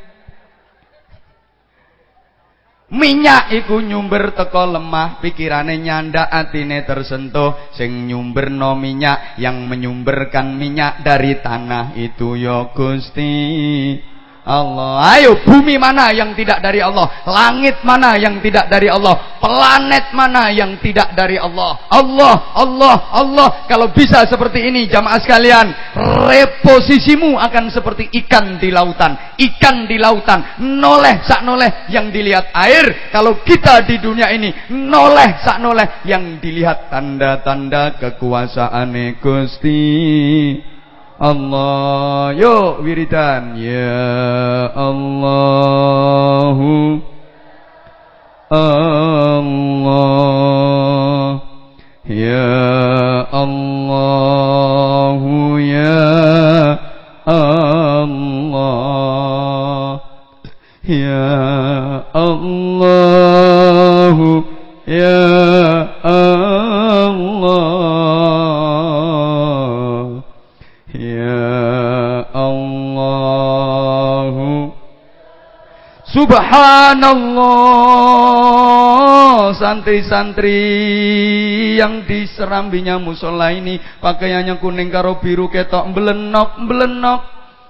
minyak iku nyumber teko lemah, pikirane nyandak, atine tersentuh. Sing nyumberno minyak, yang menyumberkan minyak dari tanah itu ya Gusti Allah. Ayo, bumi mana yang tidak dari Allah? Langit mana yang tidak dari Allah? Planet mana yang tidak dari Allah? Allah, Allah, Allah. Kalau bisa seperti ini jamaah sekalian, reposisimu akan seperti ikan di lautan. Ikan di lautan, noleh sak noleh yang dilihat air. Kalau kita di dunia ini, noleh sak noleh yang dilihat tanda-tanda kekuasaan Gusti Allah. Yuk wiridan. Ya Allahu Allah, ya Allahu, ya Allah, ya Allahu, ya Allah, ya Allahu. Subhanallah. Santri-santri yang di serambinya musola ini pakaiannya kuning karo biru ketok belenok-belenok.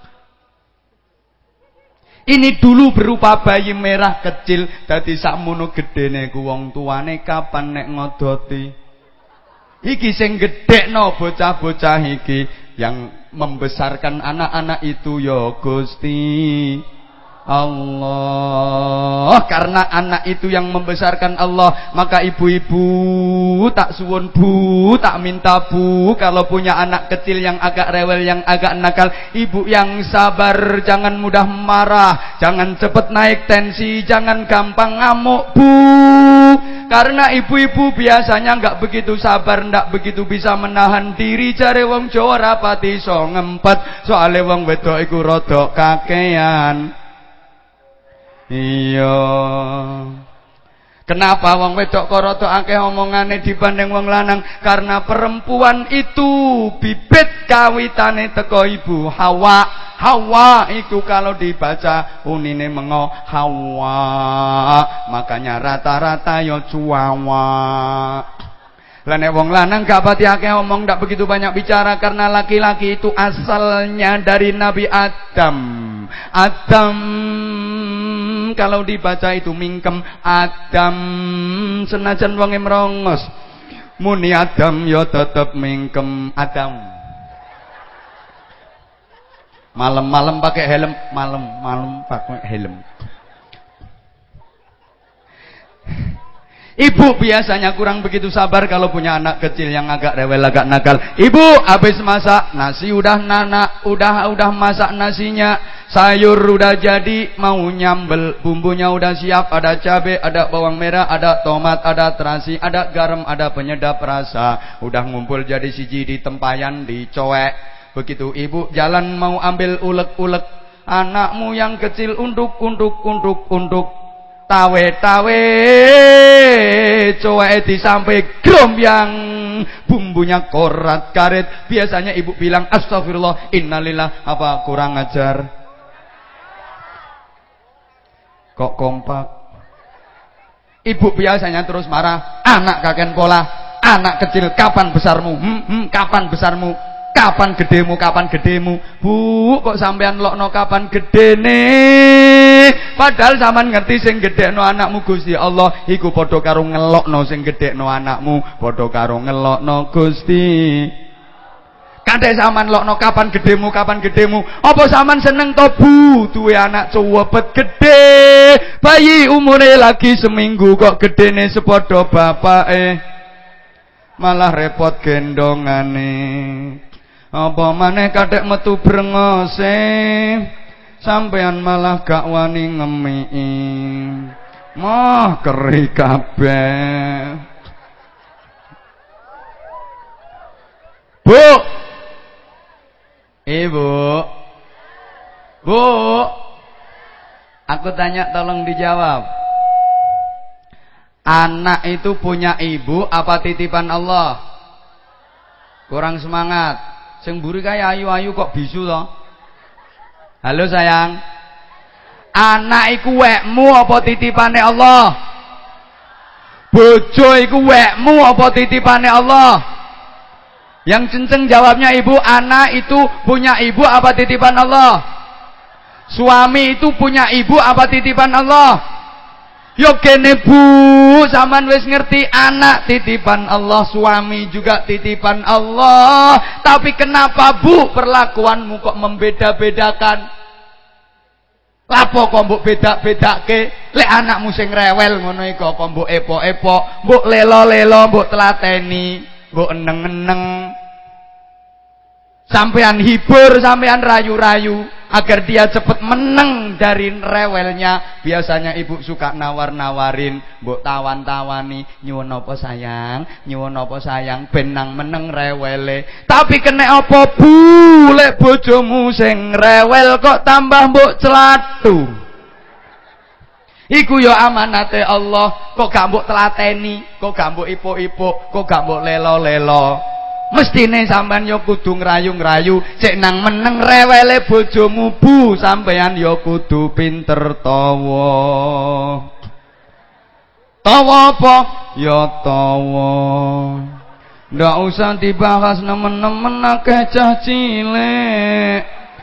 Ini dulu berupa bayi merah kecil, dadi sakmono gedene ku wong tuane kapan nek ngodoti. Iki sing gedhekno bocah-bocah iki, yang membesarkan anak-anak itu ya Gusti Allah. Karena anak itu yang membesarkan Allah, maka ibu-ibu tak suwun bu, tak minta bu, kalau punya anak kecil yang agak rewel, yang agak nakal, ibu yang sabar, jangan mudah marah, jangan cepet naik tensi, jangan gampang ngamuk bu. Karena ibu-ibu biasanya enggak begitu sabar, enggak begitu bisa menahan diri. Jare wong Jawa rapati iso ngempet, soale wong wedok iku rada kakean. Iya. Kenapa wong wedok kok rada akeh omongane dibanding wong lanang? Karena perempuan itu bibit kawitane teko ibu Hawa. Hawa itu kalau dibaca unine mengo Hawa, makanya rata-rata yo cuawa. Lah nek wong lanang gak pati akeh omong, ndak begitu banyak bicara, karena laki-laki itu asalnya dari Nabi Adam. Adam kalau dibaca itu mingkem Adam, senajan wong merongos muni Adam ya tetep mingkem Adam. Malam-malam pakai helm, malam-malam pakai helm. Ibu biasanya kurang begitu sabar kalau punya anak kecil yang agak rewel, agak nakal. Ibu habis masak nasi, udah nanak, udah udah masak nasinya, sayur udah jadi, mau nyambel, bumbunya udah siap, ada cabai, ada bawang merah, ada tomat, ada terasi, ada garam, ada penyedap rasa, udah ngumpul jadi siji di tempayan, dicoek. Begitu ibu jalan mau ambil ulek-ulek, anakmu yang kecil unduk unduk unduk unduk. Tawe-tawe cowae disampe grombyang bumbunya korat karet. Biasanya ibu bilang astagfirullah, innalillah. Apa kurang ajar? Kok kompak? Ibu biasanya terus marah, anak kakek pola, anak kecil kapan besarmu? Hmm, hmm, kapan besarmu? Kapan gedemu? Kapan gedemu? Bu, kok sampean lokno kapan gedene? Padahal sampean ngerti sing gedekno anakmu Gusti Allah iku padha karo ngelokno sing gedekno anakmu, padha karo ngelokno Gusti. Kadek sampean lokno kapan gedemu? Kapan gedemu? Apa sampean seneng to Bu duwe anak cuwepet gede? Bayi umure lagi seminggu kok gedene sepadha bapake. Malah repot gendongane. Apa maneh kadek metu brengose, sampean malah gak wani ngemiki. Mah keri kabeh. Bu. Ibu. Bu. Aku tanya tolong dijawab. Anak itu punya ibu apa titipan Allah? Kurang semangat. Sing mburi kaya ayu-ayu kok bisu to? Halo sayang. Anak iku wekmu apa titipane Allah? Bojo iku wekmu apa titipane Allah? Yang kenceng jawabnya ibu. Anak itu punya ibu apa titipan Allah? Suami itu punya ibu apa titipan Allah? Yo kene Bu, sampean wis ngerti anak titipan Allah, suami juga titipan Allah. Tapi kenapa Bu perlakuanmu kok membeda-bedakan? Lapo kok mbok beda-bedake? Lek anakmu sing rewel ngono iku apa mbok epok-epok, mbok lelo-lelo, mbok telateni, mbok eneng-eneng. Sampean hibur, sampean rayu-rayu agar dia cepat menang dari rewelnya. Biasanya ibu suka nawar-nawarin, mbok tawan-tawani, nyuwun apa sayang, nyuwun apa sayang, benang meneng rewele. Tapi kena apa Bu, lek bojomu sing rewel kok tambah mbok celatu. Iku yo amanate Allah, kok gak mbok telateni, kok gak mbok ipuk-ipuk, kok gak mbok lelo-lelo. Mestine sampean yo kudu ngrayu-ngrayu, cek nang meneng rewele bojomu Bu, sampean yo kudu pinter tawa. Tawa apa? Ya tawa. Ndak usah dibahas nemen-nemen akeh cah cilik.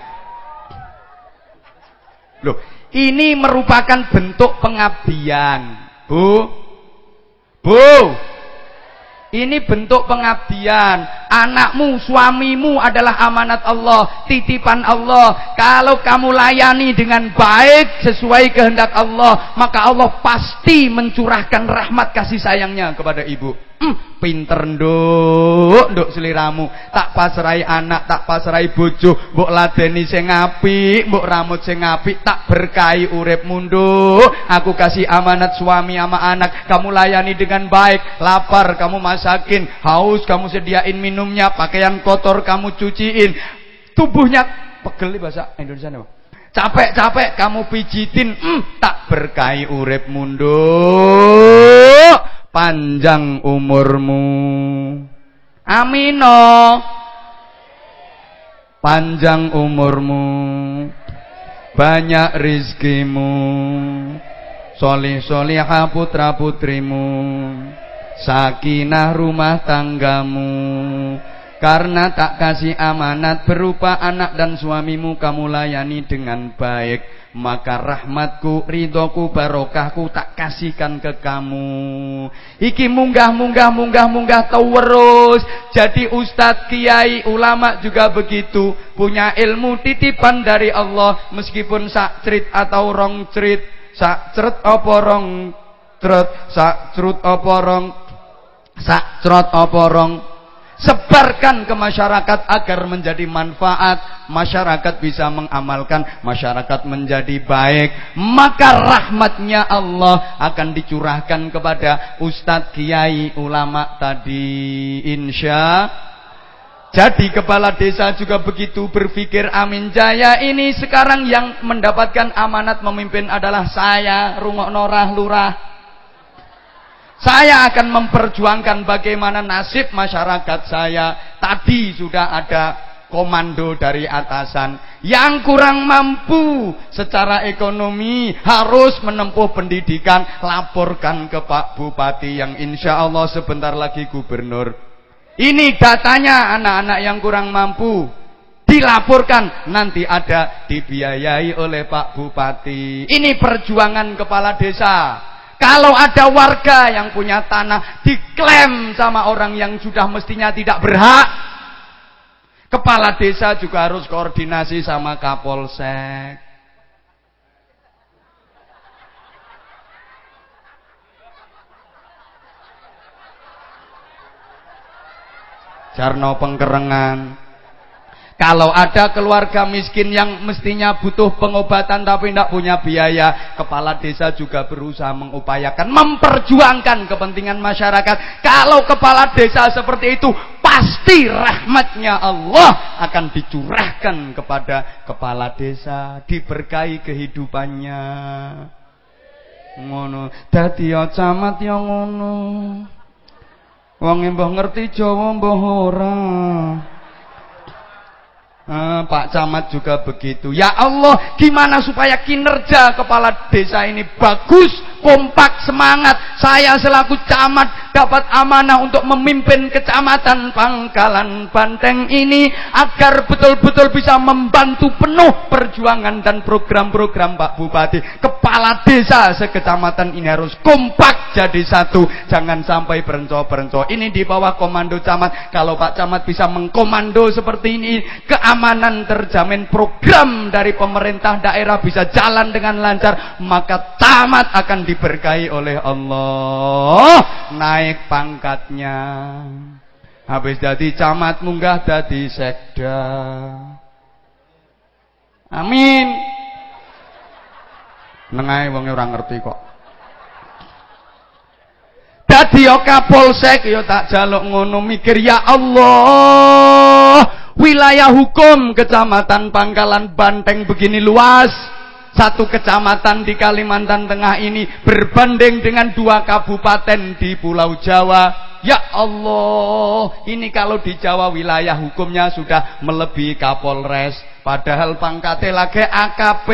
Loh, ini merupakan bentuk pengabdian, Bu. Bu. Ini bentuk pengabdian. Anakmu, suamimu adalah amanat Allah, titipan Allah. Kalau kamu layani dengan baik sesuai kehendak Allah, maka Allah pasti mencurahkan rahmat kasih sayangnya kepada ibu. Hmm, pinter nduk, nduk seliramu. Tak pasrai anak, tak pasrai bojo, mbok ladeni sing apik, mbok ramut sing apik, tak berkahi uripmu nduk. Aku kasih amanat suami sama anak, kamu layani dengan baik. Lapar kamu masakin, haus kamu sediain minumnya, pakaian kotor kamu cuciin. Tubuhnya pegel bahasa Indonesia apa? Capek-capek kamu pijitin, hmm, tak berkahi uripmu nduk. Panjang umurmu, amino. Panjang umurmu, banyak rizkimu, solih solihah putra putrimu, sakinah rumah tanggamu. Karena tak kasih amanat berupa anak dan suamimu kamu layani dengan baik, maka rahmatku, ridhoku, barokahku tak kasihkan ke kamu. Iki munggah munggah munggah munggah terus. Jadi ustadz, kiai, ulama juga begitu, punya ilmu titipan dari Allah. Meskipun sak cerit atau rong cerit, sak ceret apa rong ceret, sak cerut apa rong, sak cerot apa rong, sebarkan ke masyarakat agar menjadi manfaat. Masyarakat bisa mengamalkan, masyarakat menjadi baik, maka rahmatnya Allah akan dicurahkan kepada ustadz, kiai, ulama tadi. Insya. Jadi kepala desa juga begitu berpikir, amin jaya. Ini sekarang yang mendapatkan amanat memimpin adalah saya, rungokno rah lurah. Saya akan memperjuangkan bagaimana nasib masyarakat saya. Tadi sudah ada komando dari atasan. Yang kurang mampu secara ekonomi harus menempuh pendidikan, laporkan ke Pak Bupati yang insya Allah sebentar lagi gubernur. Ini datanya anak-anak yang kurang mampu. Dilaporkan, nanti ada dibiayai oleh Pak Bupati. Ini perjuangan kepala desa. Kalau ada warga yang punya tanah diklaim sama orang yang sudah mestinya tidak berhak, kepala desa juga harus koordinasi sama Kapolsek. Jarno Pengkerengan. Kalau ada keluarga miskin yang mestinya butuh pengobatan tapi tidak punya biaya, kepala desa juga berusaha mengupayakan, memperjuangkan kepentingan masyarakat. Kalau kepala desa seperti itu, pasti rahmatnya Allah akan dicurahkan kepada kepala desa, diberkahi kehidupannya. Ngono, dadi ya camat ya ngono. Wong mbah ngerti Jawa mbah ora. Ah, Pak Camat juga begitu. Ya Allah, gimana supaya kinerja kepala desa ini bagus, kompak, semangat. Saya selaku camat dapat amanah untuk memimpin kecamatan Pangkalan Banteng ini agar betul-betul bisa membantu penuh perjuangan dan program-program Pak Bupati. Kepala desa sekecamatan ini harus kompak jadi satu, jangan sampai berencok-berencok. Ini di bawah komando camat. Kalau Pak Camat bisa mengkomando seperti ini, keamanan terjamin, program dari pemerintah daerah bisa jalan dengan lancar, maka camat akan diberkahi oleh Allah, naik pangkatnya. Habis jadi camat munggah jadi sekda. Amin. Nengae wong ora ngerti kok. Dadi yo Kapolsek yo tak jaluk ngono, mikir ya Allah, wilayah hukum Kecamatan Pangkalan Banteng begini luas. Satu kecamatan di Kalimantan Tengah ini berbanding dengan dua kabupaten di Pulau Jawa. Ya Allah, ini kalau di Jawa wilayah hukumnya sudah melebihi Kapolres, padahal pangkatnya lagi A K P.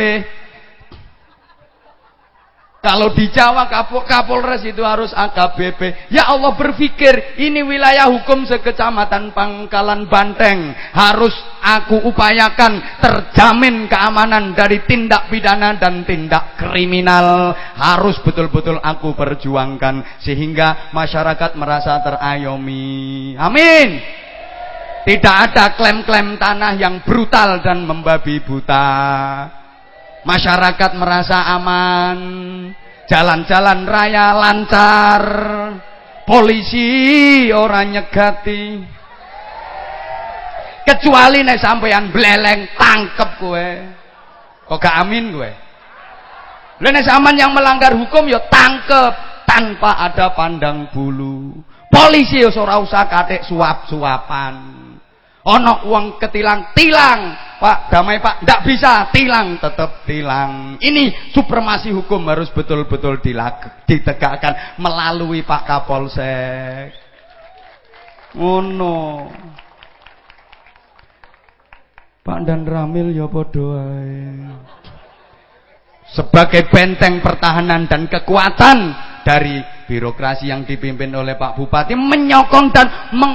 Kalau di Jawa Kapolres itu harus A K B P. Ya Allah, berpikir ini wilayah hukum sekecamatan Pangkalan Banteng, harus aku upayakan terjamin keamanan dari tindak pidana dan tindak kriminal. Harus betul-betul aku perjuangkan sehingga masyarakat merasa terayomi. Amin. Tidak ada klaim-klaim tanah yang brutal dan membabi buta. Masyarakat merasa aman, jalan-jalan raya lancar, polisi orang nyegati. Kecuali nek sampean bleleng tangkep kowe. Kok gak amin kowe? Lha nek sampean yang melanggar hukum ya tangkep tanpa ada pandang bulu. Polisi ya ora usah katik suap-suapan. Ono uang ketilang, tilang. Pak, damai Pak, ndak bisa, tilang, tetap tilang. Ini supremasi hukum harus betul-betul ditegakkan melalui Pak Kapolsek. Oh no. Pak Dan Ramil ya padha ae. Sebagai benteng pertahanan dan kekuatan dari birokrasi yang dipimpin oleh Pak Bupati, menyokong dan meng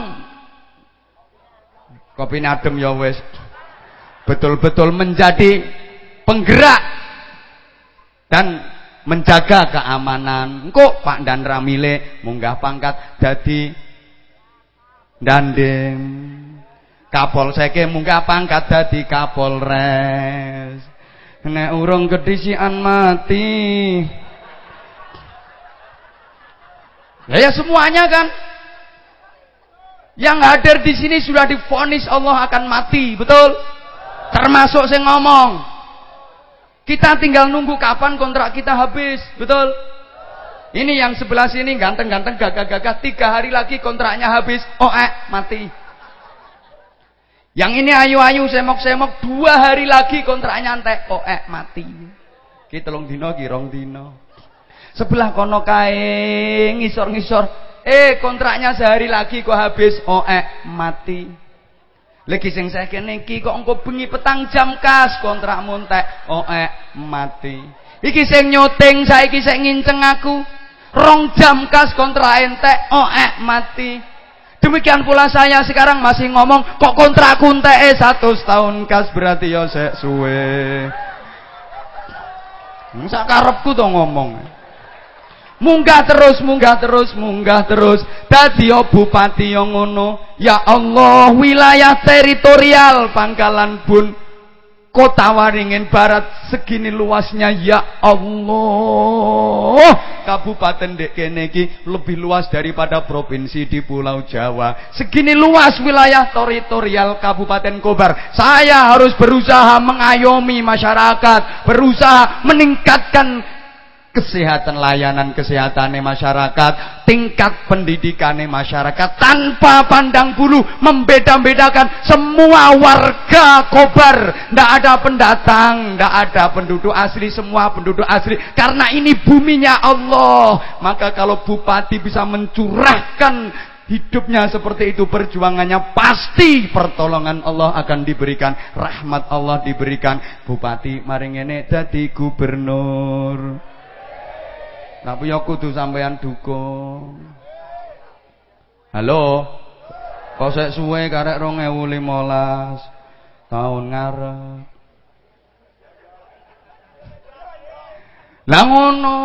kopi adem ya wes, betul-betul menjadi penggerak dan menjaga keamanan. Kok Pak Dan Ramile munggah pangkat dadi dandem, Kapolseke munggah pangkat dadi Kapolres. Nek urung kedisian mati. Ya, ya semuanya kan. Yang hadir di sini sudah divonis Allah akan mati, betul? Termasuk saya ngomong. Kita tinggal nunggu kapan kontrak kita habis, betul? Ini yang sebelah sini ganteng-ganteng gagah-gagah, tiga hari lagi kontraknya habis, oh eh mati. Yang ini ayu-ayu semok-semok, dua hari lagi kontraknya entek, oh eh mati. Ki telung dino, ki rong dino. Sebelah kono kae ngisor-ngisor, eh kontraknya sehari lagi kok habis, oh eh mati. Lagi sing saya kene iki kok engko bengi petang jam kas kontrak montek, oh eh mati. Iki sing nyuting saiki sing nginceng aku, rong jam kas kontrak entek, oh eh mati. Demikian pula saya sekarang masih ngomong kok kontrak entek satu tahun kas berarti ya sek suwe. Sak karepku to ngomong. Munggah terus, munggah terus, munggah terus. Dadi bupati yang ngono. Ya Allah, wilayah teritorial Pangkalan Bun, Kota Waringin Barat segini luasnya. Ya Allah, kabupaten dek kene iki lebih luas daripada provinsi di Pulau Jawa. Segini luas wilayah teritorial Kabupaten Kobar. Saya harus berusaha mengayomi masyarakat, berusaha meningkatkan kesehatan, layanan kesehatannya masyarakat, tingkat pendidikannya masyarakat, tanpa pandang bulu, membeda-bedakan semua warga Kobar. Tidak ada pendatang, tidak ada penduduk asli, semua penduduk asli. Karena ini buminya Allah. Maka kalau bupati bisa mencurahkan hidupnya seperti itu, perjuangannya, pasti pertolongan Allah akan diberikan, rahmat Allah diberikan. Bupati maring ngene dadi gubernur. Tapi ya kudu sampean dukung. Halo. Kok sek suwe karek dua ribu lima belas tahun ngarep. Lah ngono.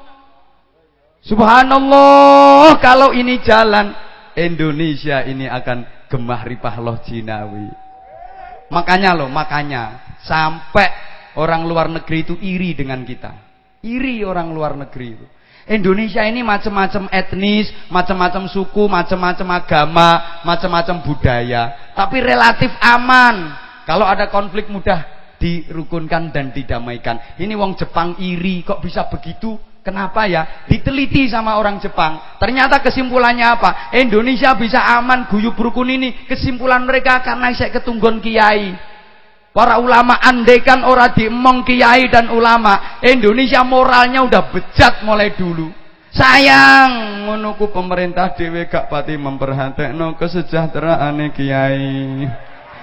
Subhanallah, kalau ini jalan, Indonesia ini akan gemah ripah loh jinawi. Makanya loh, makanya sampai orang luar negeri itu iri dengan kita. Iri orang luar negeri itu. Indonesia ini macam-macam etnis, macam-macam suku, macam-macam agama, macam-macam budaya, tapi relatif aman. Kalau ada konflik mudah dirukunkan dan didamaikan. Ini wong Jepang iri, kok bisa begitu? Kenapa ya? Diteliti sama orang Jepang. Ternyata kesimpulannya apa? Indonesia bisa aman guyub rukun ini. Kesimpulan mereka karena saya ketunggon kiai. Para ulama andekan ora diemong kiai dan ulama, Indonesia moralnya udah bejat mulai dulu. Sayang ngono ku pemerintah dhewe gak pati memperhatekno kesejahteraane kiai.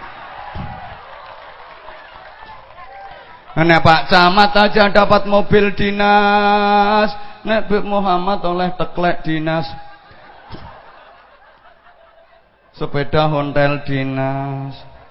Nek Pak Camat aja dapat mobil dinas, nek Beb Muhammad oleh teklek dinas, sepeda Hontel dinas.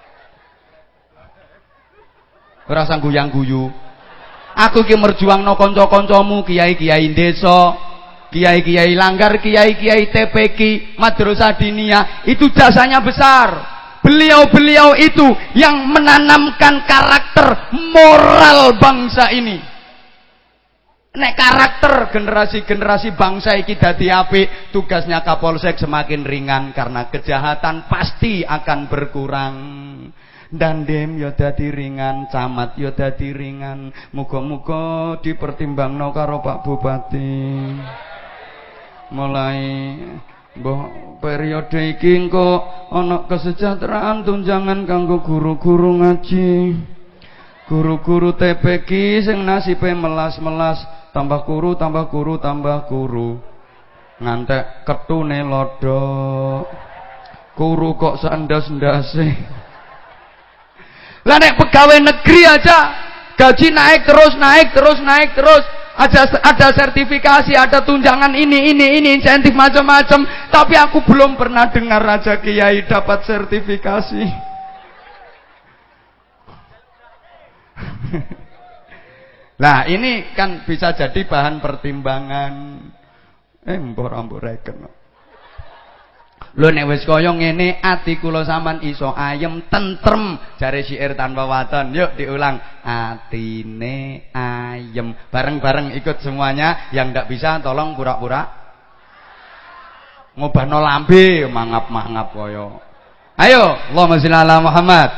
Ora sang guyang-guyu. Aku iki merjuangno kanca-kancamu kiai-kiai desa, kiai-kiai langgar, kiai-kiai T P Q, madrasah diniyah, itu jasanya besar. Beliau-beliau itu yang menanamkan karakter moral bangsa ini. Nek karakter generasi-generasi bangsa iki dadi apik, tugasnya Kapolsek semakin ringan karena kejahatan pasti akan berkurang. Dandem ya dadi ringan, camat ya dadi ringan. Muga-muga dipertimbangno karo Pak Bupati. Mulai mbah periode iki engko ana kesejahteraan tunjangan kanggo guru-guru ngaji. Guru-guru T P Q sing nasibe melas-melas, tambah guru, tambah guru, tambah guru. Ngantek ketune lodok. Guru kok sandas-ndase. Lah nek pegawai negeri aja gaji naik terus, naik terus, naik terus. Ada ada sertifikasi, ada tunjangan ini, ini, ini, insentif macam-macam. Tapi aku belum pernah dengar Raja Kiai dapat sertifikasi. Nah ini kan bisa jadi bahan pertimbangan. Eh mbok-mbok reken. Lho nek wis kaya ngene ati kula sampean iso ayem tentrem, jare syair tanpa waton. Yuk diulang. Atine ayem. Bareng-bareng ikut semuanya. Yang ndak bisa tolong pura-pura ngobahno lambe, mangap-mangap kaya. Ayo, Allahumma sholli ala Muhammad.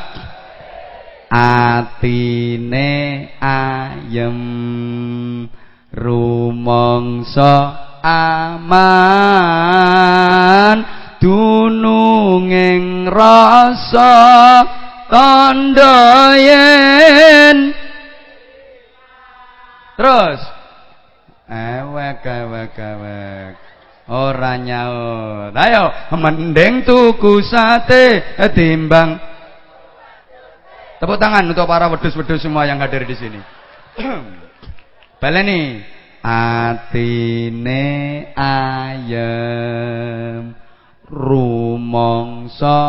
Atine ayem rumangsa aman dununging rasa tandha yen. Terus Ewek ewek ewek. Ora nyaut. Ayo, mending tuku sate timbang. Tepuk tangan untuk para wedhus-wedhus semua yang hadir di sini. Baleni atine ayem rumangsa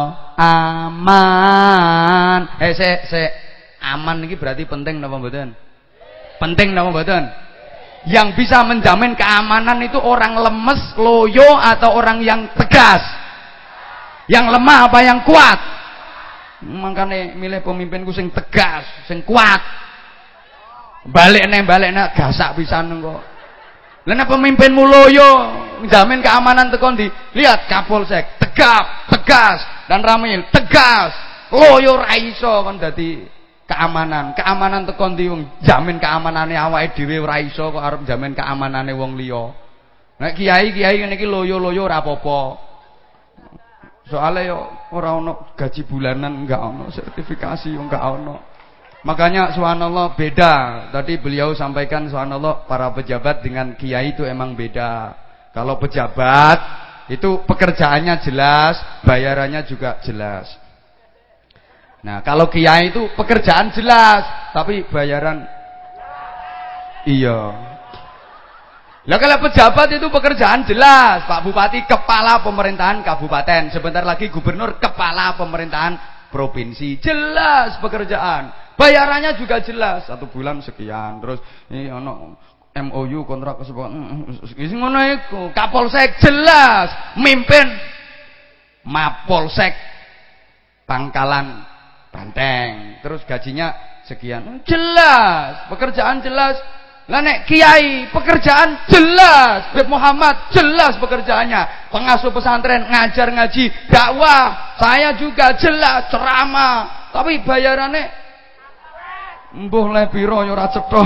aman. Eh sik sik, aman iki berarti penting napa mboten? Penting napa mboten? Yang bisa menjamin keamanan itu orang lemes, loyo atau orang yang tegas? Yang lemah apa yang kuat? Makanya milih pemimpinku sing tegas, sing kuat. Balik nih, balik nih, gasak pisan kok. Lha pemimpinmu loyo, menjamin keamanan tekan di. Lihat Kapolsek, tegap, tegas dan Ramil, tegas. Loyo ra iso kon dadi keamanan. Keamanan tekan di wong jamin keamanane awake dhewe ora iso kok arep jamin keamanane wong liya. Nek kiai-kiai ngene iki loyo-loyo ora apa-apa. Soale yo ora ono gaji bulanan, enggak ono sertifikasi, enggak ono. Makanya subhanallah beda. Tadi beliau sampaikan subhanallah para pejabat dengan kiai itu emang beda. Kalau pejabat itu pekerjaannya jelas, bayarannya juga jelas. Nah, kalau kiai itu pekerjaan jelas, tapi bayaran iya. Lah kalau pejabat itu pekerjaan jelas, Pak Bupati kepala pemerintahan kabupaten, sebentar lagi gubernur kepala pemerintahan provinsi, jelas pekerjaan. Bayarannya juga jelas, satu bulan sekian, terus ini ono M O U kontrak kesepakatan. Wis ngono iku. Kapolsek jelas, mimpin Mapolsek Pangkalan Banteng, terus gajinya sekian, jelas, pekerjaan jelas. Lah nek kiai pekerjaan jelas, Beb Muhammad jelas pekerjaannya, pengasuh pesantren ngajar ngaji, dakwah, saya juga jelas ceramah, tapi bayarannya mbuh le piro ya ora cetha.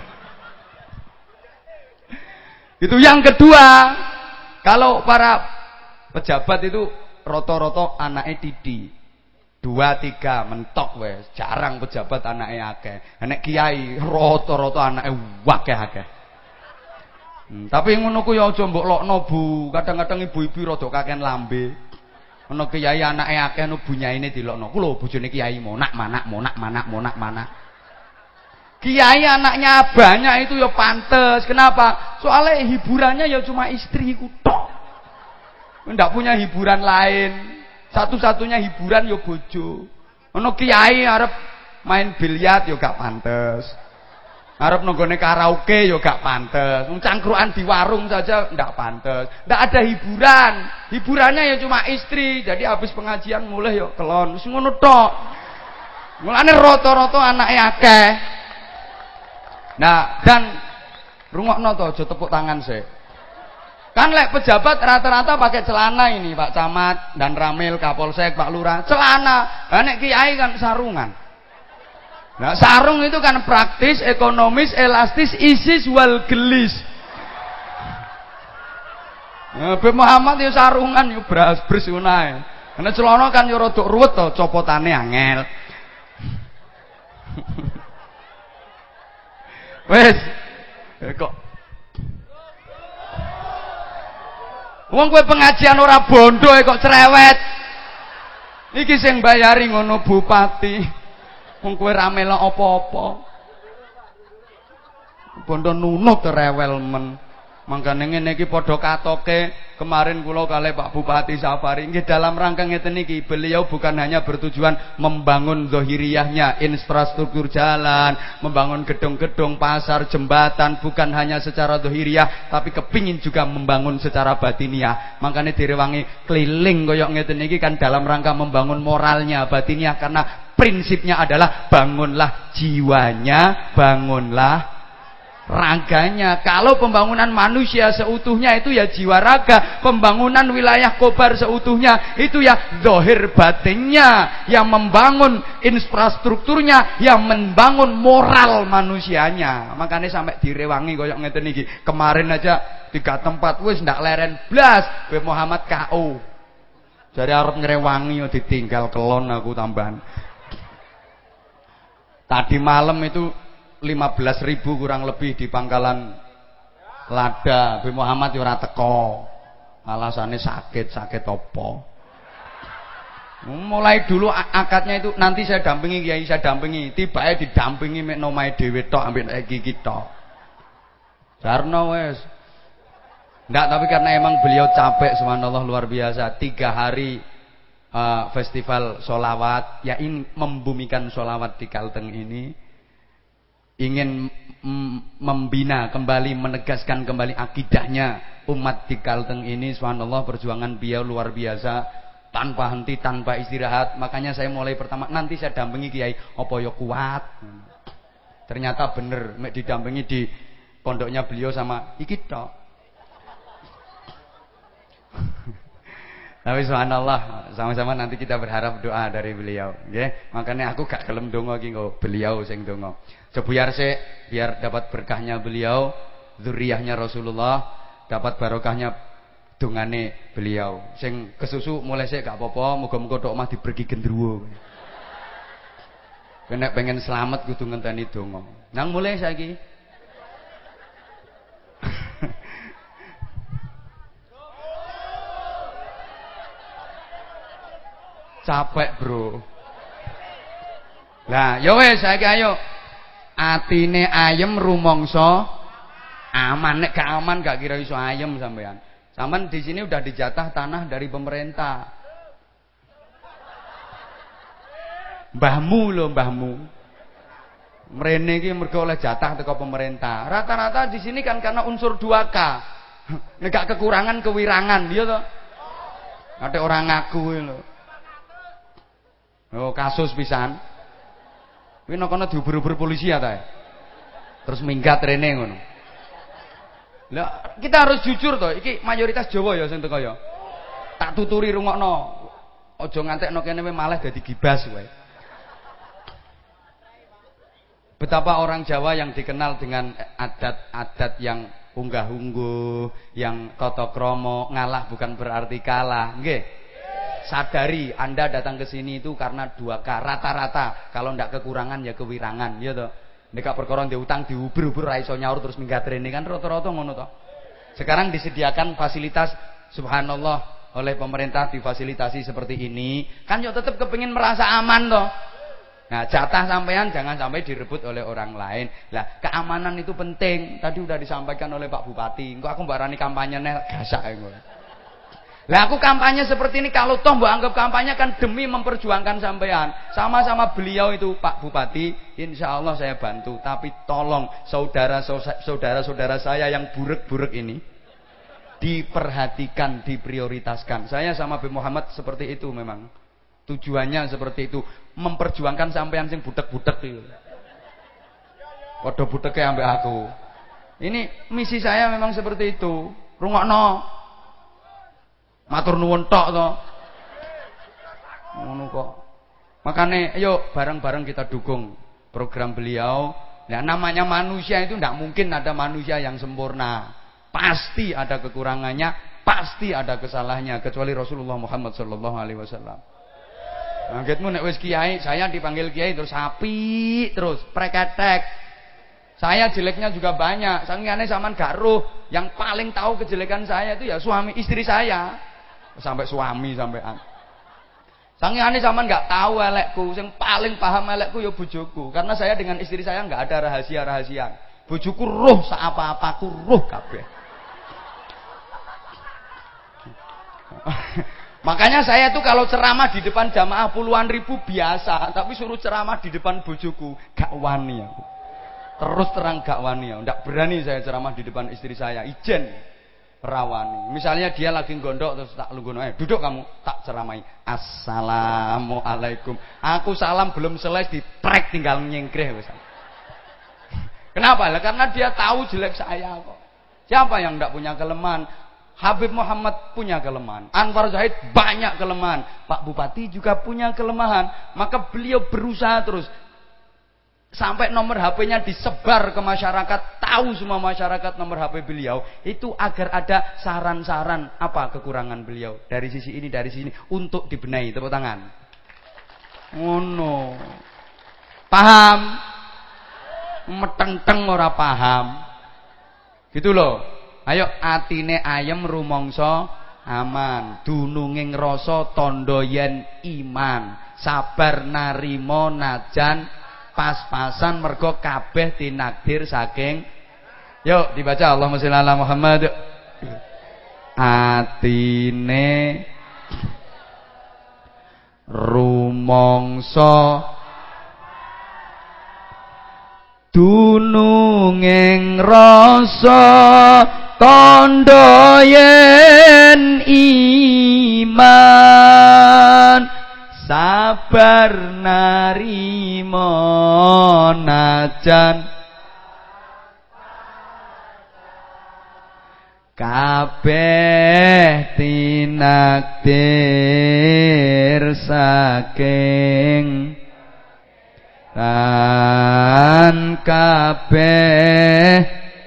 Itu yang kedua, kalau para pejabat itu roto-roto anake tidi. Dua tiga mentok wes, jarang pejabat anaknya akeh. Nek kiai rata-rata anake akeh-akeh. Hmm, tapi ngono ku ya aja mbok lokno Bu. Kadang-kadang ibu-ibu rada kaken lambe. Ana kiai anake akeh no bunyaine dilokno. Ku lho bojone kiai monak manak monak manak monak manak. Kiai anaknya banyak itu ya pantes. Kenapa? Soalnya hiburannya ya cuma istri ku tok. Ndak punya hiburan lain. Satu-satunya hiburan yo bojo. Ono kiai arep main biliar yo gak pantes. Arep nenggone karaoke yo gak pantes. Wong cangkruan di warung saja ndak pantes. Ndak ada hiburan. Hiburannya ya cuma istri. Jadi habis pengajian mulai yo kelon. Wis ngono tok. Mulane rata-rata anake akeh. Nah, dan rungokno to aja tepuk tangan sik. Kan lek pejabat rata-rata pakai celana ini, Pak Camat dan Ramil, Kapolsek, Pak Lurah, celana. Lah nek kiai kan sarungan. Nah, sarung itu kan praktis, ekonomis, elastis, isis wal gelis. Nah, Beb Muhammad yo sarungan yo bras-bres unae. Karena celana kan yo rada ruwet to, copotane angel. Wes. Kok wong kowe pengajian ora bondo kok cerewet. Iki sing bayari ngono bupati. Wong kowe ra melok apa-apa. Bondo nunut rewel men. Mangkane ngene iki padha katoke kemarin kula kalih Pak Bupati Safari nggih dalam rangka ngeten iki beliau bukan hanya bertujuan membangun zahiriyahnya infrastruktur jalan, membangun gedung-gedung, pasar, jembatan, bukan hanya secara zahiriyah tapi kepingin juga membangun secara batiniah. Makanya direwangi keliling koyok ngeten iki kan dalam rangka membangun moralnya, batiniah, karena prinsipnya adalah bangunlah jiwanya, bangunlah raganya. Kalau pembangunan manusia seutuhnya itu ya jiwa raga, pembangunan wilayah Kobar seutuhnya itu ya zahir batinnya, yang membangun infrastrukturnya, yang membangun moral manusianya. Makanya sampai direwangi koyok ngeten iki. Kemarin aja tiga tempat wis ndak leren blas Beb Muhammad K O. Jadi arep ngrewangi yo ditinggal kelon aku tambahan. Tadi malam itu lima belas ribu kurang lebih di Pangkalan Lada, Habib Muhammad ora teko. Alasannya sakit, sakit apa? Mulai dulu akadnya itu nanti saya dampingi kiai, saya dampingi, tiba-tiba didampingi mek nomae dhewe tok ambek iki tok. Jarno wes. Enggak, tapi karena emang beliau capek, subhanallah luar biasa. Tiga hari uh, festival sholawat, ya ini membumikan sholawat di Kalteng ini, ingin membina kembali, menegaskan kembali akidahnya umat di Kalteng ini. Subhanallah, perjuangan beliau luar biasa, tanpa henti, tanpa istirahat. Makanya saya mulai pertama, nanti saya dampingi kiai, apa ya kuat. Ternyata bener, didampingi di pondoknya beliau sama iki tok. Tapi subhanallah, sama-sama nanti kita berharap doa dari beliau, nggih. Makanya aku gak gelem donga iki nggo beliau sing donga. Sebuyar sik biar dapat berkahnya beliau, zuriyahnya Rasulullah, dapat barokahnya dongane beliau. Sing kesusu mulai sik gak apa-apa, muga-muga tok omah diberki gendruwo. Nek pengen selamat kudu ngenteni donga. Nang mulai saiki. Capek, Bro. Lah, ya wis saiki ayo. Atine ayem rumangsa aman. Nek gak aman gak kira iso ayem sampean. Sampean di sini udah dijatah tanah dari pemerintah. Mbahmu lho, mbahmu. Mrene iki mergo oleh jatah teko pemerintah. Rata-rata di sini kan karena unsur dua K. Nek gak kekurangan kewirangan, iya toh? Ada orang ngaku lho. Oh, kasus pisan. Kuwi nek ana diuber-uber polisi ya ta. Terus minggat rene ngono. Lah, kita harus jujur toh, iki mayoritas Jawa ya sing teko ya. Tak tuturi rungokno. Aja ngantekno kene malah dadi gibas wae. Betapa orang Jawa yang dikenal dengan adat-adat yang unggah-ungguh, yang tata krama, ngalah bukan berarti kalah, nggih. Sadari Anda datang ke sini itu karena dua K rata-rata. Kalau ndak kekurangan ya kewirangan, ya toh. Nek perkara ndek utang diuber-uber ra iso nyaur terus minggat rene kan rata-rata ngono toh. Sekarang disediakan fasilitas subhanallah oleh pemerintah, difasilitasi seperti ini, kan yo tetap kepengin merasa aman toh. Nah, jatah sampean jangan sampai direbut oleh orang lain. Lah, keamanan itu penting. Tadi udah disampaikan oleh Pak Bupati. Engko aku mbarani kampanye nek gasak engko. Lah aku kampanye seperti ini kalau toh mbok anggap kampanye kan demi memperjuangkan sampean. Sama-sama beliau itu Pak Bupati, insya Allah saya bantu. Tapi tolong saudara-saudara saya yang burek-burek ini diperhatikan, diprioritaskan. Saya sama Habib Muhammad seperti itu memang. Tujuannya seperti itu, memperjuangkan sampean sing butek-butek itu. Padha buteke ambek aku. Ini misi saya memang seperti itu. Rungokno. Matur nuwun tok to. Ngono kok. Makane ayo bareng-bareng kita dukung program beliau. Nah, namanya manusia itu tidak mungkin ada manusia yang sempurna. Pasti ada kekurangannya, pasti ada kesalahannya kecuali Rasulullah Muhammad sallallahu alaihi wasallam. Anggetmu nek wis kiai, saya dipanggil kiai terus api, terus preketek. Saya jeleknya juga banyak. Sangingane sampean gak roh, yang paling tahu kejelekan saya itu ya suami istri saya. Sampai suami sampean. Sangingane sampean gak tahu elekku, yang paling paham elekku ya bojoku. Karena saya dengan istri saya enggak ada rahasia-rahasia. Bojoku roh sak apa-apaku, roh kabeh. Makanya saya tuh kalau ceramah di depan jamaah puluhan ribu biasa, tapi suruh ceramah di depan bojoku gak wani aku. Terus terang gak wani ya, ndak berani saya ceramah di depan istri saya, ijen rawani. Misalnya dia lagi gondok terus tak lungguhno, eh duduk kamu, tak ceramahi. Assalamualaikum. Aku salam belum selesai diprek tinggal nyengkreh wis. Kenapa? Lah karena dia tahu jelek saya kok. Siapa yang ndak punya kelemahan? Habib Muhammad punya kelemahan, Anwar Zahid banyak kelemahan, Pak Bupati juga punya kelemahan. Maka beliau berusaha terus sampai nomor H P-nya disebar ke masyarakat, tahu semua masyarakat nomor H P beliau, itu agar ada saran-saran apa kekurangan beliau dari sisi ini, dari sini untuk dibenahi. Tepuk tangan. Oh no. Paham? Meteng-teng ora paham. Gitu loh. Ayo atine ayem rumangsa aman, dununging rasa tandha yen iman, sabar narima najan pas-pasan mergo kabeh tinakdir saking. Yuk dibaca Allahumma sholli ala Muhammad. Atine rumangsa dununging rasa tandha yen iman, sabar narima najan kabeh tinakdir saking lan kabeh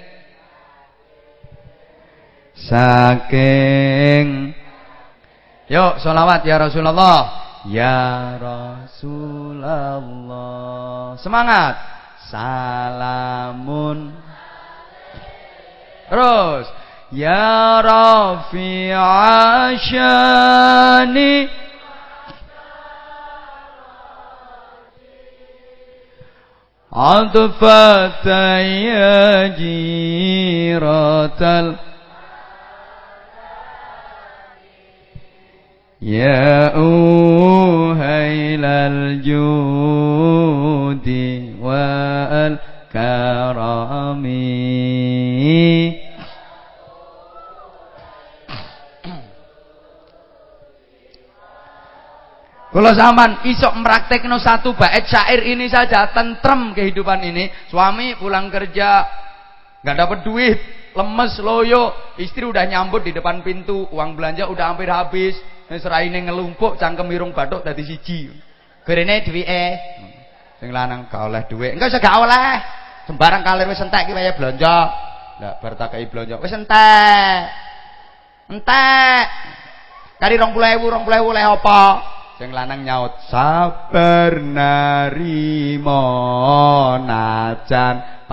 saking. Yuk sholawat ya Rasulullah. Ya Rasulullah. Semangat. Salamun. Terus. Ya Rafi'a syani Adfata ya jiratal Ya uhailal judi wal karami. Kalau zaman isok meraktekno satu bait syair ini saja, tentrem kehidupan ini. Suami pulang kerja nggak dapat duit, lemes, loyo, istri udah nyambut di depan pintu, uang belanja udah hampir habis, seraine ngelumpuk, cangkem irung bathuk dadi siji. Gerene duwike. Sing lanang gak oleh duit. Engko gak oleh. Sembarang kalir wis entek ki wae blanja. Lah bar tak kei blanja wis entek. Entek. Kali dua puluh ribu, dua puluh ribu oleh apa? Sing lanang nyaut, sabar narima najan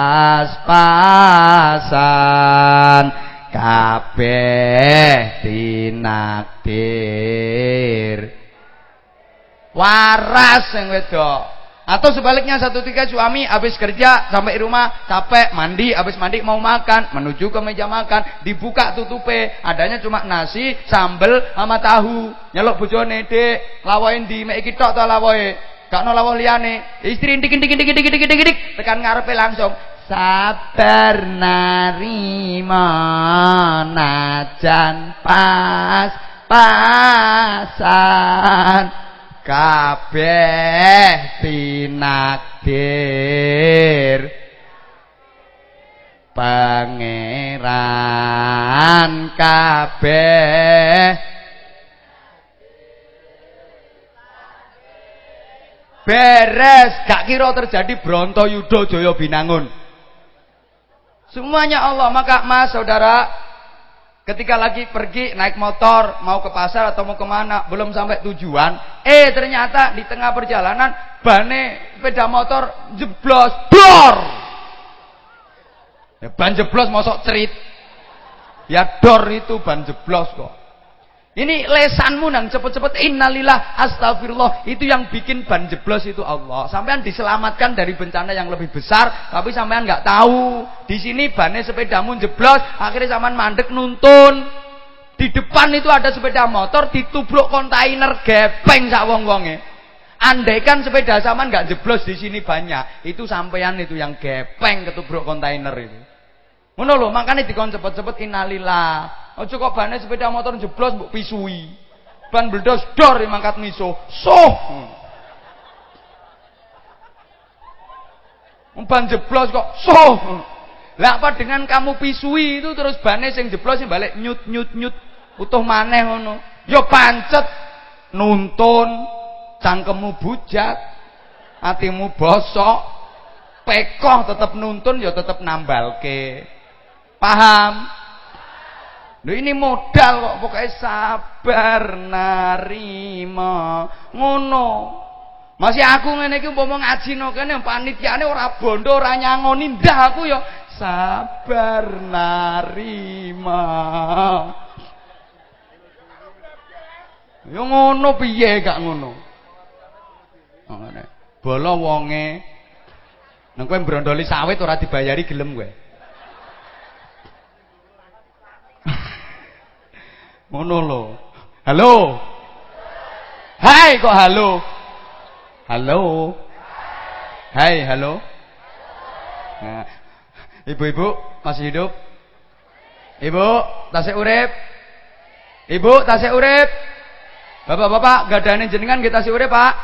pas-pasan kabeh tinakdir. Waras sing wedok. Atau sebaliknya satu tiga suami habis kerja sampai rumah capek, mandi, habis mandi mau makan, menuju ke meja makan, dibuka tutupe, adanya cuma nasi, sambel sama tahu. Nyeluk bojone, "Dek, lawain di mek iki tok ta lawoe?" Gak ono lawuh liyane. Istri ndik-ndik-ndik-ndik-ndik tekan ngarepe langsung, sabar narima najan pas pasan kabeh tinakdir pangeran kabeh beres, gak kira terjadi Brontoyuda Jaya Binangun. Semuanya Allah. Maka Mas saudara, ketika lagi pergi naik motor mau ke pasar atau mau kemana, belum sampai tujuan, eh ternyata di tengah perjalanan bane sepeda motor jeblos, dor. Ya, ban jeblos mosok cerit. Ya dor itu ban jeblos kok. Ini lesanmu nang cepet-cepet innalillah astagfirullah, itu yang bikin ban jeblos itu Allah. Sampean diselamatkan dari bencana yang lebih besar, tapi sampean nggak tahu. Di sini bannya sepedamu jeblos, akhirnya sampean mandek nuntun. Di depan itu ada sepeda motor ditubruk kontainer gepeng sak wong-wonge. Andaikan sepeda sampean nggak jeblos di sini banyak, itu sampean itu yang gepeng ketubruk kontainer itu. Ngono lho, makane dikon cepet-cepet innalillah. Aja kok bane sepeda motor jeblos mbok pisui. Ban bledos dor mangkat miso. Soh. Ban jeblos kok soh. Lah apa dengan kamu pisui itu terus bane sing jeblos sing balik nyut nyut nyut utuh maneh ngono. Ya pancet nuntun cangkemmu bujat, atimu bosok, pekoh tetep nuntun ya tetep nambalke. Paham? Lho ini modal kok, pokoknya sabar narima ngono. Masih aku ngene iki umpama ngaji no kene panitiane ora bondo ora nyangoni ndah aku ya sabar narima. Yo ngono piye gak ngono? Ngene. Bala wonge nang kowe brondoli sawit ora dibayari gelem kowe. Ngono lho. Halo. Hai kok halo. Halo. Hai, halo. Nah, ibu-ibu masih hidup? Ibu, tasik urip? Ibu, tasik urip? Bapak-bapak, gadane jenengan nggih tasik urip, Pak?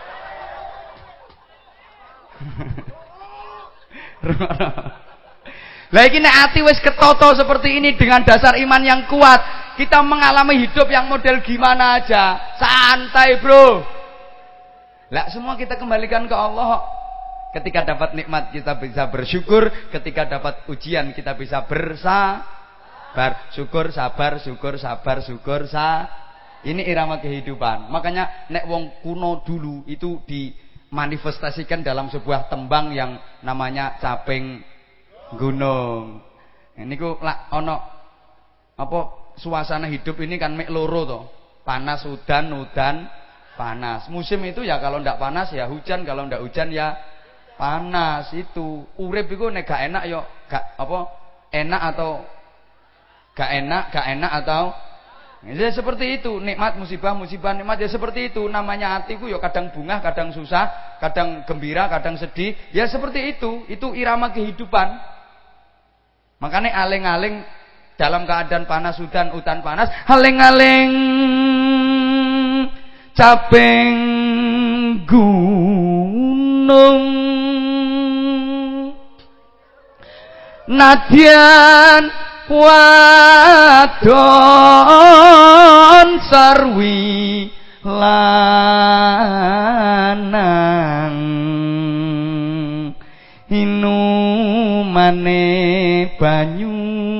Lah iki nek ati wis ketoto seperti ini dengan dasar iman yang kuat, kita mengalami hidup yang model gimana aja, santai, Bro. Lah semua kita kembalikan ke Allah. Ketika dapat nikmat kita bisa bersyukur, ketika dapat ujian kita bisa bersabar. Syukur, sabar, syukur, sabar, syukur, sa. Ini irama kehidupan. Makanya nek wong kuno dulu itu dimanifestasikan dalam sebuah tembang yang namanya Caping Gunung. Ini ku lak ono apa suasana hidup ini kan mek loro to. Panas udan, udan panas. Musim itu ya kalau ndak panas ya hujan, kalau ndak hujan ya panas. Itu urip iku nek gak enak yo gak apa enak atau gak enak, gak enak atau ya seperti itu. Nikmat musibah, musibah nikmat ya seperti itu. Namanya hatiku ya kadang bunga, kadang susah, kadang gembira, kadang sedih. Ya seperti itu. Itu irama kehidupan. Makanya aling-aling dalam keadaan panas udan, udan panas, aling-aling caping gunung nadyan wadon sarwi lanang inumane banyu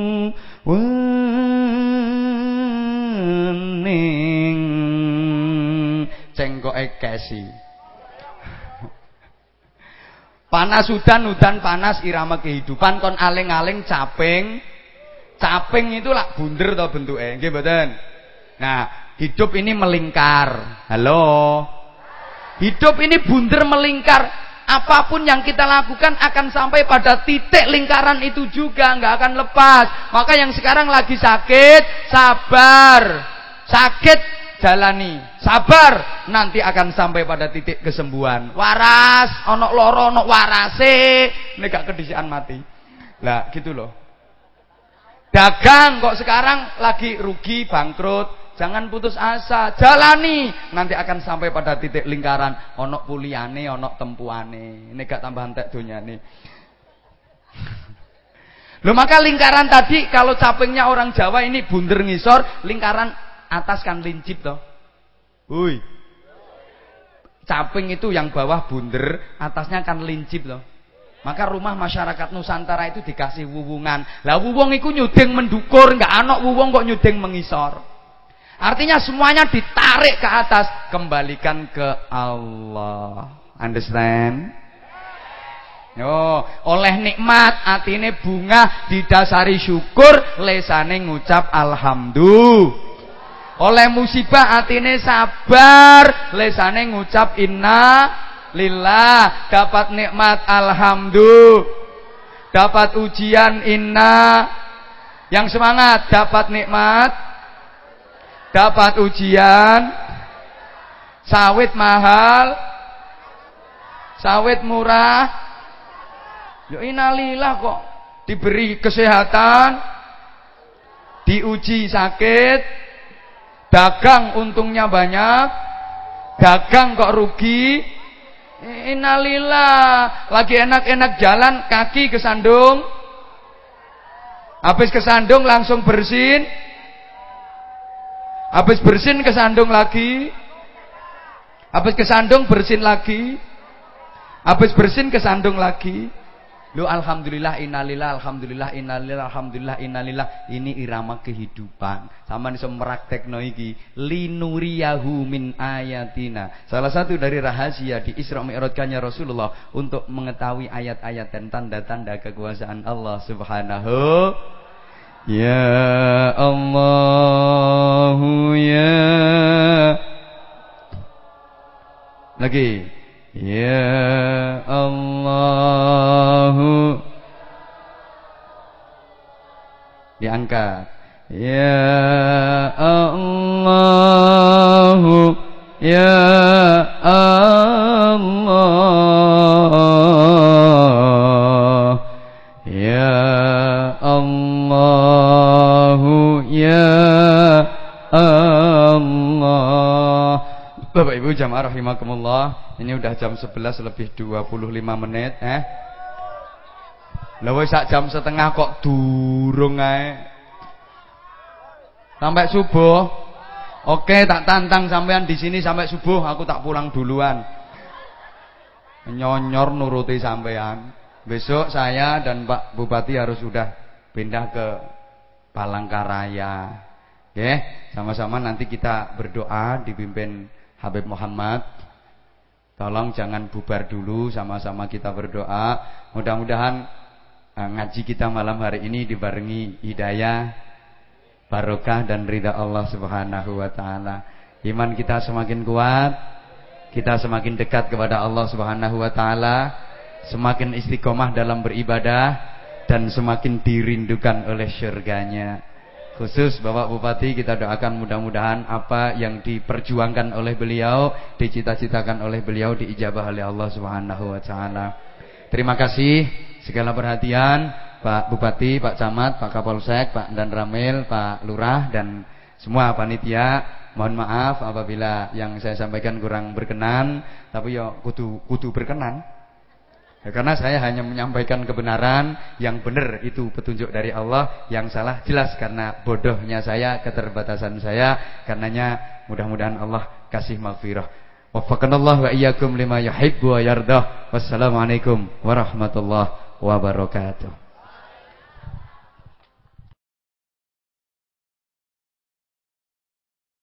wening cengkoke kesi. Panas udan, udan panas, irama kehidupan kon aling-aling caping. Caping itu lah bunder to bentuke, nggih mboten? Nah, hidup ini melingkar. Halo. Hidup ini bunder melingkar. Apapun yang kita lakukan akan sampai pada titik lingkaran itu juga, nggak akan lepas. Maka yang sekarang lagi sakit, sabar. Sakit jalani, sabar, nanti akan sampai pada titik kesembuhan. Waras, onok loro, onok warase, nek gak kedisian mati. Lah gitu loh. Dagang kok sekarang lagi rugi, bangkrut, jangan putus asa, jalani, nanti akan sampai pada titik lingkaran. Onok puliane, onok tempuane, nek gak tambah entek donyane. Loh maka lingkaran tadi kalau capingnya orang Jawa ini bunder ngisor, lingkaran atas kan lincip toh. Hui. Caping itu yang bawah bunder, atasnya kan lincip toh. Maka rumah masyarakat Nusantara itu dikasih wuwungan. Lah wuwung iku nyuding mendukur, enggak ana wuwung kok nyuding mengisor. Artinya semuanya ditarik ke atas, kembalikan ke Allah. Understand? Yo, oleh nikmat atine bunga didasari syukur, lesane ngucap alhamdulillah. Oleh musibah atine sabar, lesane ngucap inna lillah. Dapat nikmat alhamdulillah. Dapat ujian inna. Yang semangat dapat nikmat, dapat ujian. Sawit mahal, sawit murah. Yo innalillah kok diberi kesehatan, diuji sakit. Dagang untungnya banyak, dagang kok rugi. Innalillah, lagi enak-enak jalan kaki kesandung, habis kesandung langsung bersin, habis bersin kesandung lagi, habis kesandung bersin lagi, habis bersin kesandung lagi. Lu alhamdulillah innalillah alhamdulillah innalillah alhamdulillah innalillah ini irama kehidupan. Sama iso meraktekno iki linuriyahu min ayatina. Salah satu dari rahasia di Isra Mi'rajnya Rasulullah untuk mengetahui ayat-ayat dan tanda-tanda kekuasaan Allah Subhanahu. Ya Allahu ya. Lagi. Ya Allahu. Diangkat. Ya Allahu ya Allah ya Allahu ya Allah. Bapak Ibu jamaah rahimakumullah, ini udah jam sebelas lebih dua puluh lima menit eh. Lah wis sak jam setengah kok durung ae. Sampai subuh. Oke, tak tantang sampean di sini sampai subuh, aku tak pulang duluan. Nyonyor nuruti sampean. Besok saya dan Pak Bupati harus sudah pindah ke Palangkaraya. Oke, sama-sama nanti kita berdoa dipimpin Habib Muhammad. Tolong jangan bubar dulu, sama-sama kita berdoa. Mudah-mudahan uh, ngaji kita malam hari ini dibarengi hidayah, barokah dan ridha Allah Subhanahu wa taala. Iman kita semakin kuat, kita semakin dekat kepada Allah Subhanahu wa taala, semakin istiqomah dalam beribadah dan semakin dirindukan oleh syurganya. Khusus Bapak Bupati kita doakan mudah-mudahan apa yang diperjuangkan oleh beliau, dicita-citakan oleh beliau diijabah oleh Allah Subhanahu wa taala. Terima kasih segala perhatian Pak Bupati, Pak Camat, Pak Kapolsek, Pak Dan Ramil, Pak Lurah dan semua panitia. Mohon maaf apabila yang saya sampaikan kurang berkenan, tapi ya kudu kudu berkenan. Ya, karena saya hanya menyampaikan kebenaran, yang benar itu petunjuk dari Allah, yang salah jelas karena bodohnya saya, keterbatasan saya. Karenanya mudah-mudahan Allah kasih maghfirah. Waffaqanallahu wa iyyakum lima yuhibbu wa yardah. Wassalamualaikum warahmatullahi wabarakatuh.